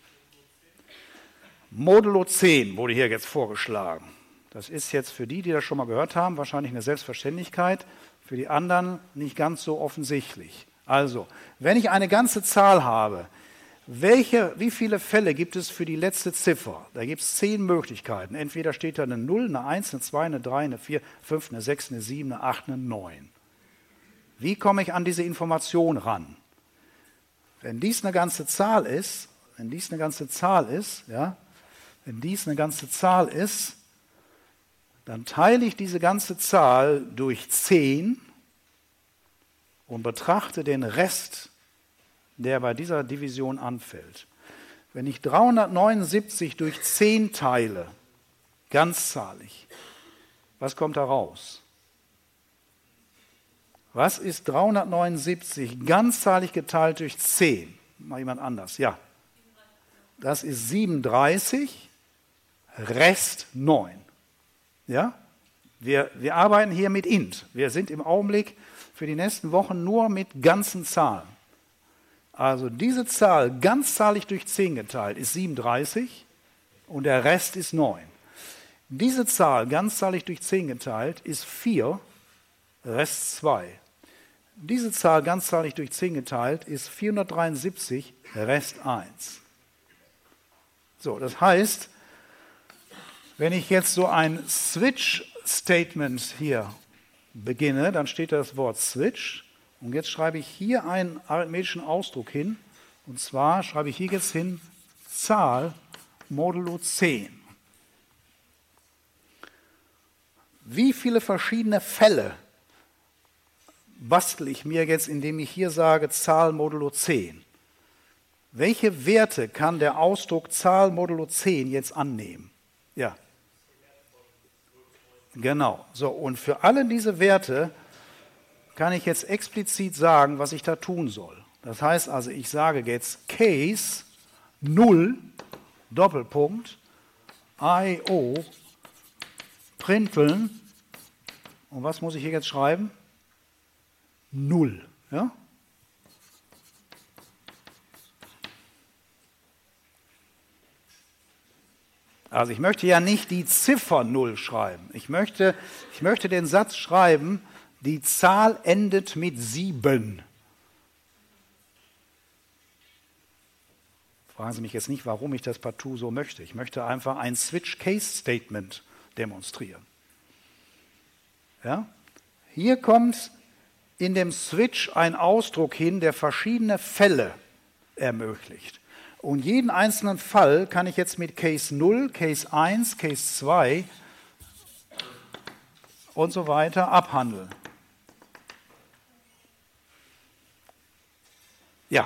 Modulo 10 wurde hier jetzt vorgeschlagen. Das ist jetzt für die, die das schon mal gehört haben, wahrscheinlich eine Selbstverständlichkeit, für die anderen nicht ganz so offensichtlich. Also, wenn ich eine ganze Zahl habe, wie viele Fälle gibt es für die letzte Ziffer? Da gibt es 10 Möglichkeiten. Entweder steht da eine 0, eine 1, eine 2, eine 3, eine 4, 5, eine 6, eine 7, eine 8, eine 9. Wie komme ich an diese Information ran? Wenn dies eine ganze Zahl ist, dann teile ich diese ganze Zahl durch 10 und betrachte den Rest, der bei dieser Division anfällt. Wenn ich 379 durch 10 teile, ganzzahlig, was kommt da raus? Was ist 379 ganzzahlig geteilt durch 10? Mal jemand anders, ja. Das ist 37, Rest 9. Ja? Wir arbeiten hier mit int. Wir sind im Augenblick für die nächsten Wochen nur mit ganzen Zahlen. Also diese Zahl ganzzahlig durch 10 geteilt ist 37 und der Rest ist 9. Diese Zahl ganzzahlig durch 10 geteilt ist 4, Rest 2. Diese Zahl ganzzahlig durch 10 geteilt ist 473, Rest 1. So, das heißt, wenn ich jetzt so ein Switch-Statement hier beginne, dann steht da das Wort Switch. Und jetzt schreibe ich hier einen arithmetischen Ausdruck hin. Und zwar schreibe ich hier jetzt hin Zahl modulo 10. Wie viele verschiedene Fälle bastel ich mir jetzt, indem ich hier sage Zahl modulo 10? Welche Werte kann der Ausdruck Zahl modulo 10 jetzt annehmen? Ja. Genau. So, und für alle diese Werte kann ich jetzt explizit sagen, was ich da tun soll. Das heißt also, ich sage jetzt Case 0, Doppelpunkt, IO printeln. Und was muss ich hier jetzt schreiben? 0. Ja? Also ich möchte ja nicht die Ziffer 0 schreiben. Ich möchte den Satz schreiben, die Zahl endet mit 7. Fragen Sie mich jetzt nicht, warum ich das partout so möchte. Ich möchte einfach ein Switch-Case-Statement demonstrieren. Ja? Hier kommt in dem Switch ein Ausdruck hin, der verschiedene Fälle ermöglicht. Und jeden einzelnen Fall kann ich jetzt mit Case 0, Case 1, Case 2 und so weiter abhandeln. Ja.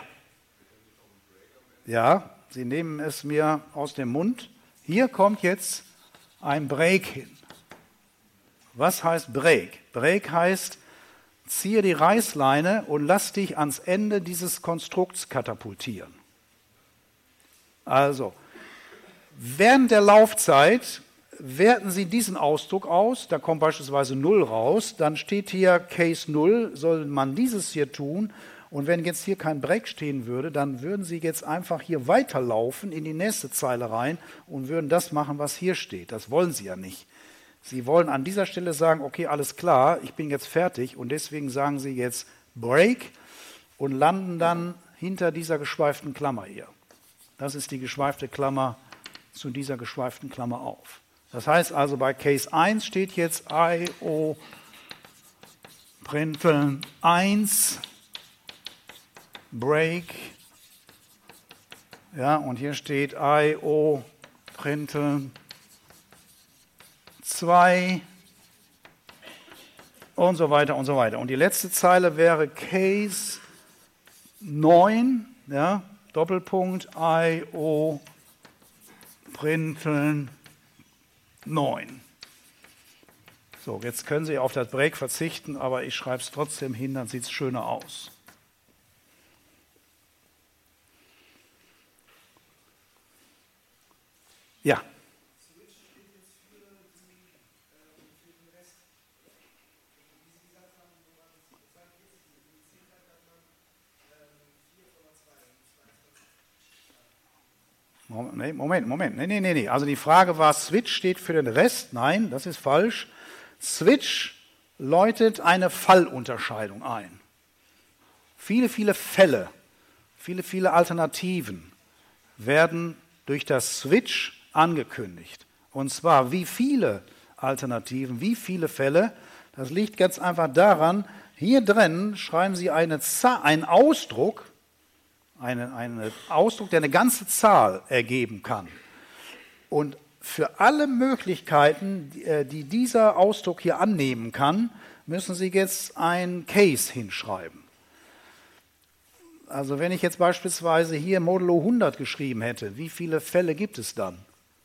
Ja, Sie nehmen es mir aus dem Mund. Hier kommt jetzt ein Break hin. Was heißt Break? Break heißt, ziehe die Reißleine und lass dich ans Ende dieses Konstrukts katapultieren. Also, während der Laufzeit werten Sie diesen Ausdruck aus, da kommt beispielsweise 0 raus, dann steht hier Case 0, soll man dieses hier tun, und wenn jetzt hier kein Break stehen würde, dann würden Sie jetzt einfach hier weiterlaufen in die nächste Zeile rein und würden das machen, was hier steht. Das wollen Sie ja nicht. Sie wollen an dieser Stelle sagen, okay, alles klar, ich bin jetzt fertig, und deswegen sagen Sie jetzt Break und landen dann hinter dieser geschweiften Klammer hier. Das ist die geschweifte Klammer zu dieser geschweiften Klammer auf. Das heißt also, bei Case 1 steht jetzt IO printeln 1 Break. Ja, und hier steht IO printeln 2 und so weiter und so weiter. Und die letzte Zeile wäre Case 9, ja, Doppelpunkt IO printeln 9. So, jetzt können Sie auf das Break verzichten, aber ich schreibe es trotzdem hin, dann sieht es schöner aus. Ja. Moment. Nee. Also die Frage war, Switch steht für den Rest. Nein, das ist falsch. Switch läutet eine Fallunterscheidung ein. Viele Fälle, viele Alternativen werden durch das Switch angekündigt. Und zwar wie viele Alternativen, wie viele Fälle, das liegt ganz einfach daran, hier drin schreiben Sie einen Ausdruck, einen Ausdruck, der eine ganze Zahl ergeben kann. Und für alle Möglichkeiten, die dieser Ausdruck hier annehmen kann, müssen Sie jetzt ein Case hinschreiben. Also wenn ich jetzt beispielsweise hier Modulo 100 geschrieben hätte, wie viele Fälle gibt es dann?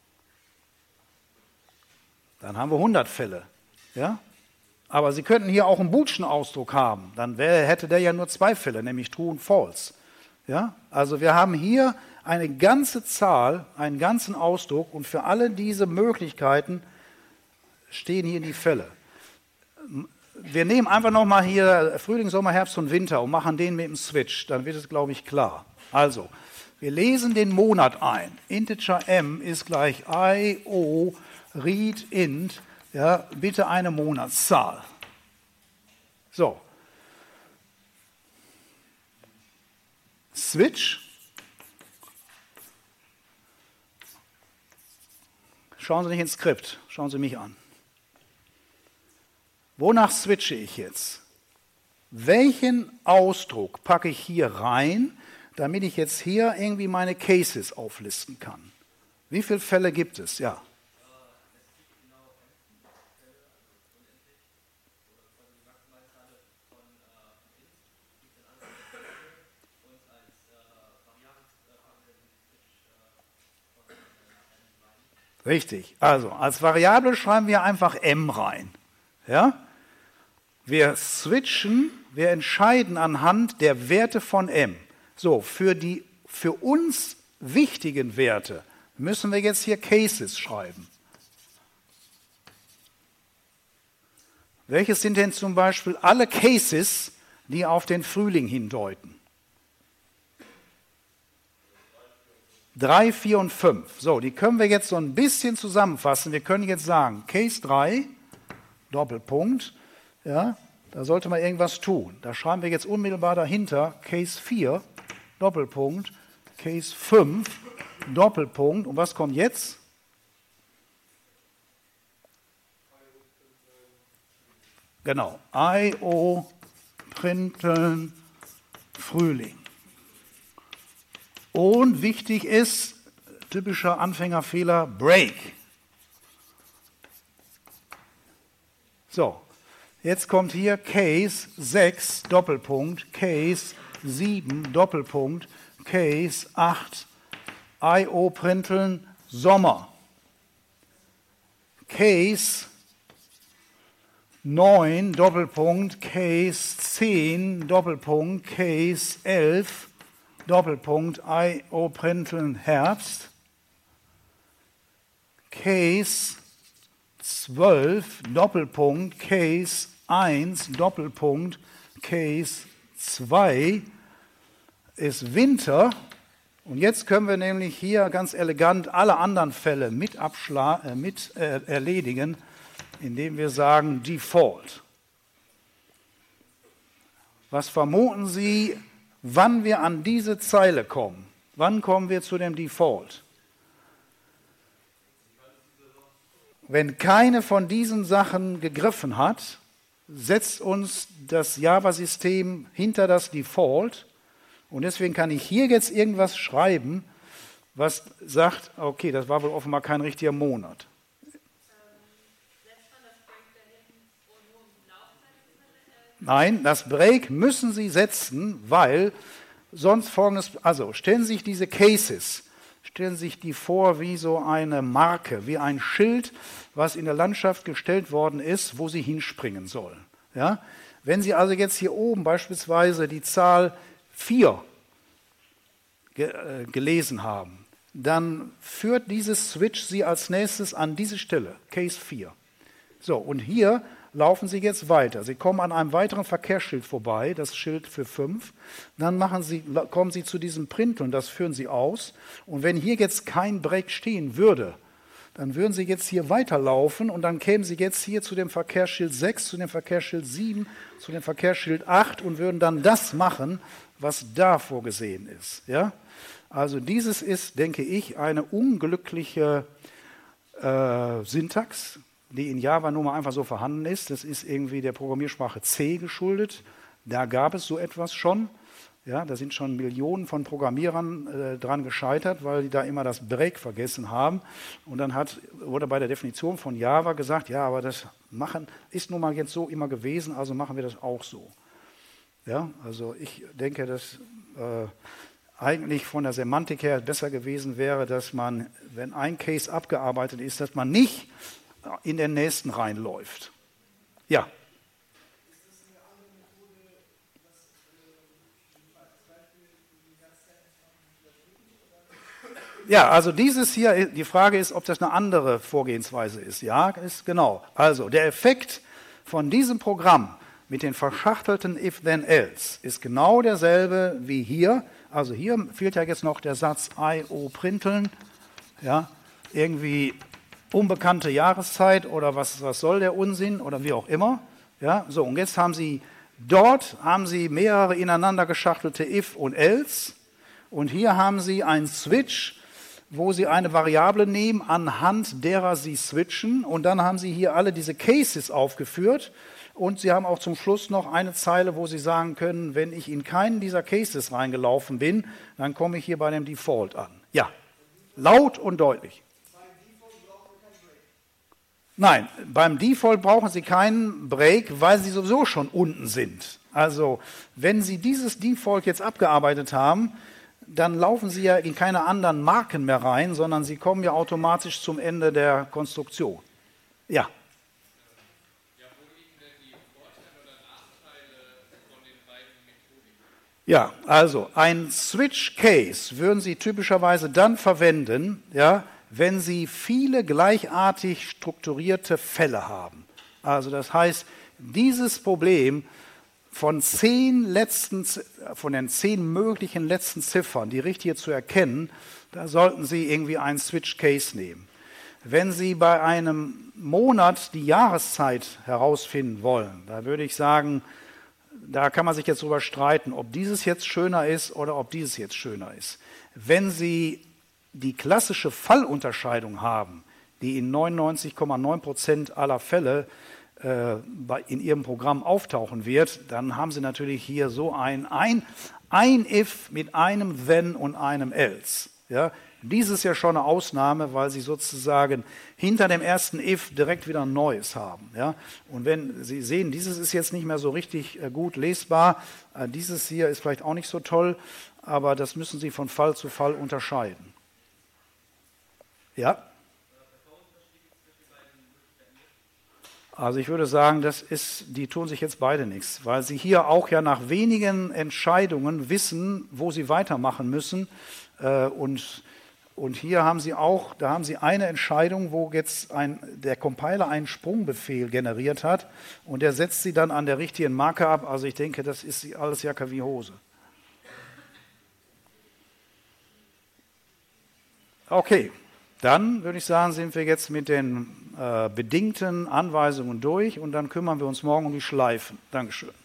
Dann haben wir 100 Fälle. Ja? Aber Sie könnten hier auch einen boolschen Ausdruck haben. Dann hätte der ja nur 2 Fälle, nämlich True und False. Ja? Also wir haben hier eine ganze Zahl, einen ganzen Ausdruck, und für alle diese Möglichkeiten stehen hier die Fälle. Wir nehmen einfach nochmal hier Frühling, Sommer, Herbst und Winter und machen den mit dem Switch, dann wird es, glaube ich, klar. Also, wir lesen den Monat ein. Integer m ist gleich IO read int, ja, bitte eine Monatszahl. So. Switch. Schauen Sie nicht ins Skript, schauen Sie mich an. Wonach switche ich jetzt? Welchen Ausdruck packe ich hier rein, damit ich jetzt hier irgendwie meine Cases auflisten kann? Wie viele Fälle gibt es? Ja. Richtig. Also als Variable schreiben wir einfach m rein. Ja? Wir switchen, wir entscheiden anhand der Werte von m. So, für uns wichtigen Werte müssen wir jetzt hier Cases schreiben. Welches sind denn zum Beispiel alle Cases, die auf den Frühling hindeuten? 3, 4 und 5. So, die können wir jetzt so ein bisschen zusammenfassen. Wir können jetzt sagen, Case 3, Doppelpunkt, ja, da sollte man irgendwas tun. Da schreiben wir jetzt unmittelbar dahinter, Case 4, Doppelpunkt, Case 5, Doppelpunkt. Und was kommt jetzt? Genau, I.O. Printeln Frühling. Und wichtig ist, typischer Anfängerfehler, Break. So, jetzt kommt hier Case 6, Doppelpunkt, Case 7, Doppelpunkt, Case 8, I.O. Printeln Sommer. Case 9, Doppelpunkt, Case 10, Doppelpunkt, Case 11, Doppelpunkt, I.O. Printeln Herbst. Case 12, Doppelpunkt, Case 1, Doppelpunkt, Case 2 ist Winter. Und jetzt können wir nämlich hier ganz elegant alle anderen Fälle mit erledigen, indem wir sagen Default. Was vermuten Sie, wann wir an diese Zeile kommen? Wann kommen wir zu dem Default? Wenn keine von diesen Sachen gegriffen hat, setzt uns das Java-System hinter das Default. Und deswegen kann ich hier jetzt irgendwas schreiben, was sagt, okay, das war wohl offenbar kein richtiger Monat. Nein, das Break müssen Sie setzen, weil sonst folgendes, also stellen Sie sich diese Cases, stellen Sie sich die vor wie so eine Marke, wie ein Schild, was in der Landschaft gestellt worden ist, wo Sie hinspringen sollen. Ja? Wenn Sie also jetzt hier oben beispielsweise die Zahl 4 gelesen haben, dann führt dieses Switch Sie als nächstes an diese Stelle, Case 4. So, und hier laufen Sie jetzt weiter. Sie kommen an einem weiteren Verkehrsschild vorbei, das Schild für 5. Dann kommen Sie zu diesem Printeln, das führen Sie aus. Und wenn hier jetzt kein Break stehen würde, dann würden Sie jetzt hier weiterlaufen und dann kämen Sie jetzt hier zu dem Verkehrsschild 6, zu dem Verkehrsschild 7, zu dem Verkehrsschild 8 und würden dann das machen, was da vorgesehen ist. Ja? Also dieses ist, denke ich, eine unglückliche Syntax, die in Java nun mal einfach so vorhanden ist. Das ist irgendwie der Programmiersprache C geschuldet. Da gab es so etwas schon. Ja, da sind schon Millionen von Programmierern dran gescheitert, weil die da immer das Break vergessen haben. Und dann wurde bei der Definition von Java gesagt, ja, aber das machen ist nun mal jetzt so immer gewesen, also machen wir das auch so. Ja, also ich denke, dass eigentlich von der Semantik her besser gewesen wäre, dass man, wenn ein Case abgearbeitet ist, dass man nicht in den nächsten reinläuft. Ja. Ja, also dieses hier, die Frage ist, ob das eine andere Vorgehensweise ist. Ja, ist genau. Also der Effekt von diesem Programm mit den verschachtelten If-Then-Else ist genau derselbe wie hier. Also hier fehlt ja jetzt noch der Satz I.O. Printeln. Ja, irgendwie unbekannte Jahreszeit oder was soll der Unsinn oder wie auch immer. Ja, so, und jetzt haben Sie mehrere ineinander geschachtelte If und Else und hier haben Sie einen Switch, wo Sie eine Variable nehmen, anhand derer Sie switchen und dann haben Sie hier alle diese Cases aufgeführt und Sie haben auch zum Schluss noch eine Zeile, wo Sie sagen können, wenn ich in keinen dieser Cases reingelaufen bin, dann komme ich hier bei dem Default an. Ja, laut und deutlich. Nein, beim Default brauchen Sie keinen Break, weil Sie sowieso schon unten sind. Also, wenn Sie dieses Default jetzt abgearbeitet haben, dann laufen Sie ja in keine anderen Marken mehr rein, sondern Sie kommen ja automatisch zum Ende der Konstruktion. Ja. Ja, also ein Switch Case würden Sie typischerweise dann verwenden, ja, wenn Sie viele gleichartig strukturierte Fälle haben. Also das heißt, dieses Problem von den 10 möglichen letzten Ziffern, die richtige zu erkennen, da sollten Sie irgendwie einen Switch Case nehmen. Wenn Sie bei einem Monat die Jahreszeit herausfinden wollen, da würde ich sagen, da kann man sich jetzt drüber streiten, ob dieses jetzt schöner ist oder ob dieses jetzt schöner ist. Wenn Sie die klassische Fallunterscheidung haben, die in 99,9% aller Fälle in Ihrem Programm auftauchen wird, dann haben Sie natürlich hier so ein if mit einem then und einem else. Ja? Dies ist ja schon eine Ausnahme, weil Sie sozusagen hinter dem ersten if direkt wieder ein neues haben. Ja? Und wenn Sie sehen, dieses ist jetzt nicht mehr so richtig gut lesbar, dieses hier ist vielleicht auch nicht so toll, aber das müssen Sie von Fall zu Fall unterscheiden. Ja? Also ich würde sagen, die tun sich jetzt beide nichts, weil sie hier auch ja nach wenigen Entscheidungen wissen, wo sie weitermachen müssen. Und hier haben sie eine Entscheidung, wo jetzt der Compiler einen Sprungbefehl generiert hat und der setzt sie dann an der richtigen Marke ab. Also ich denke, das ist alles Jacke wie Hose. Okay. Dann würde ich sagen, sind wir jetzt mit den bedingten Anweisungen durch und dann kümmern wir uns morgen um die Schleifen. Dankeschön.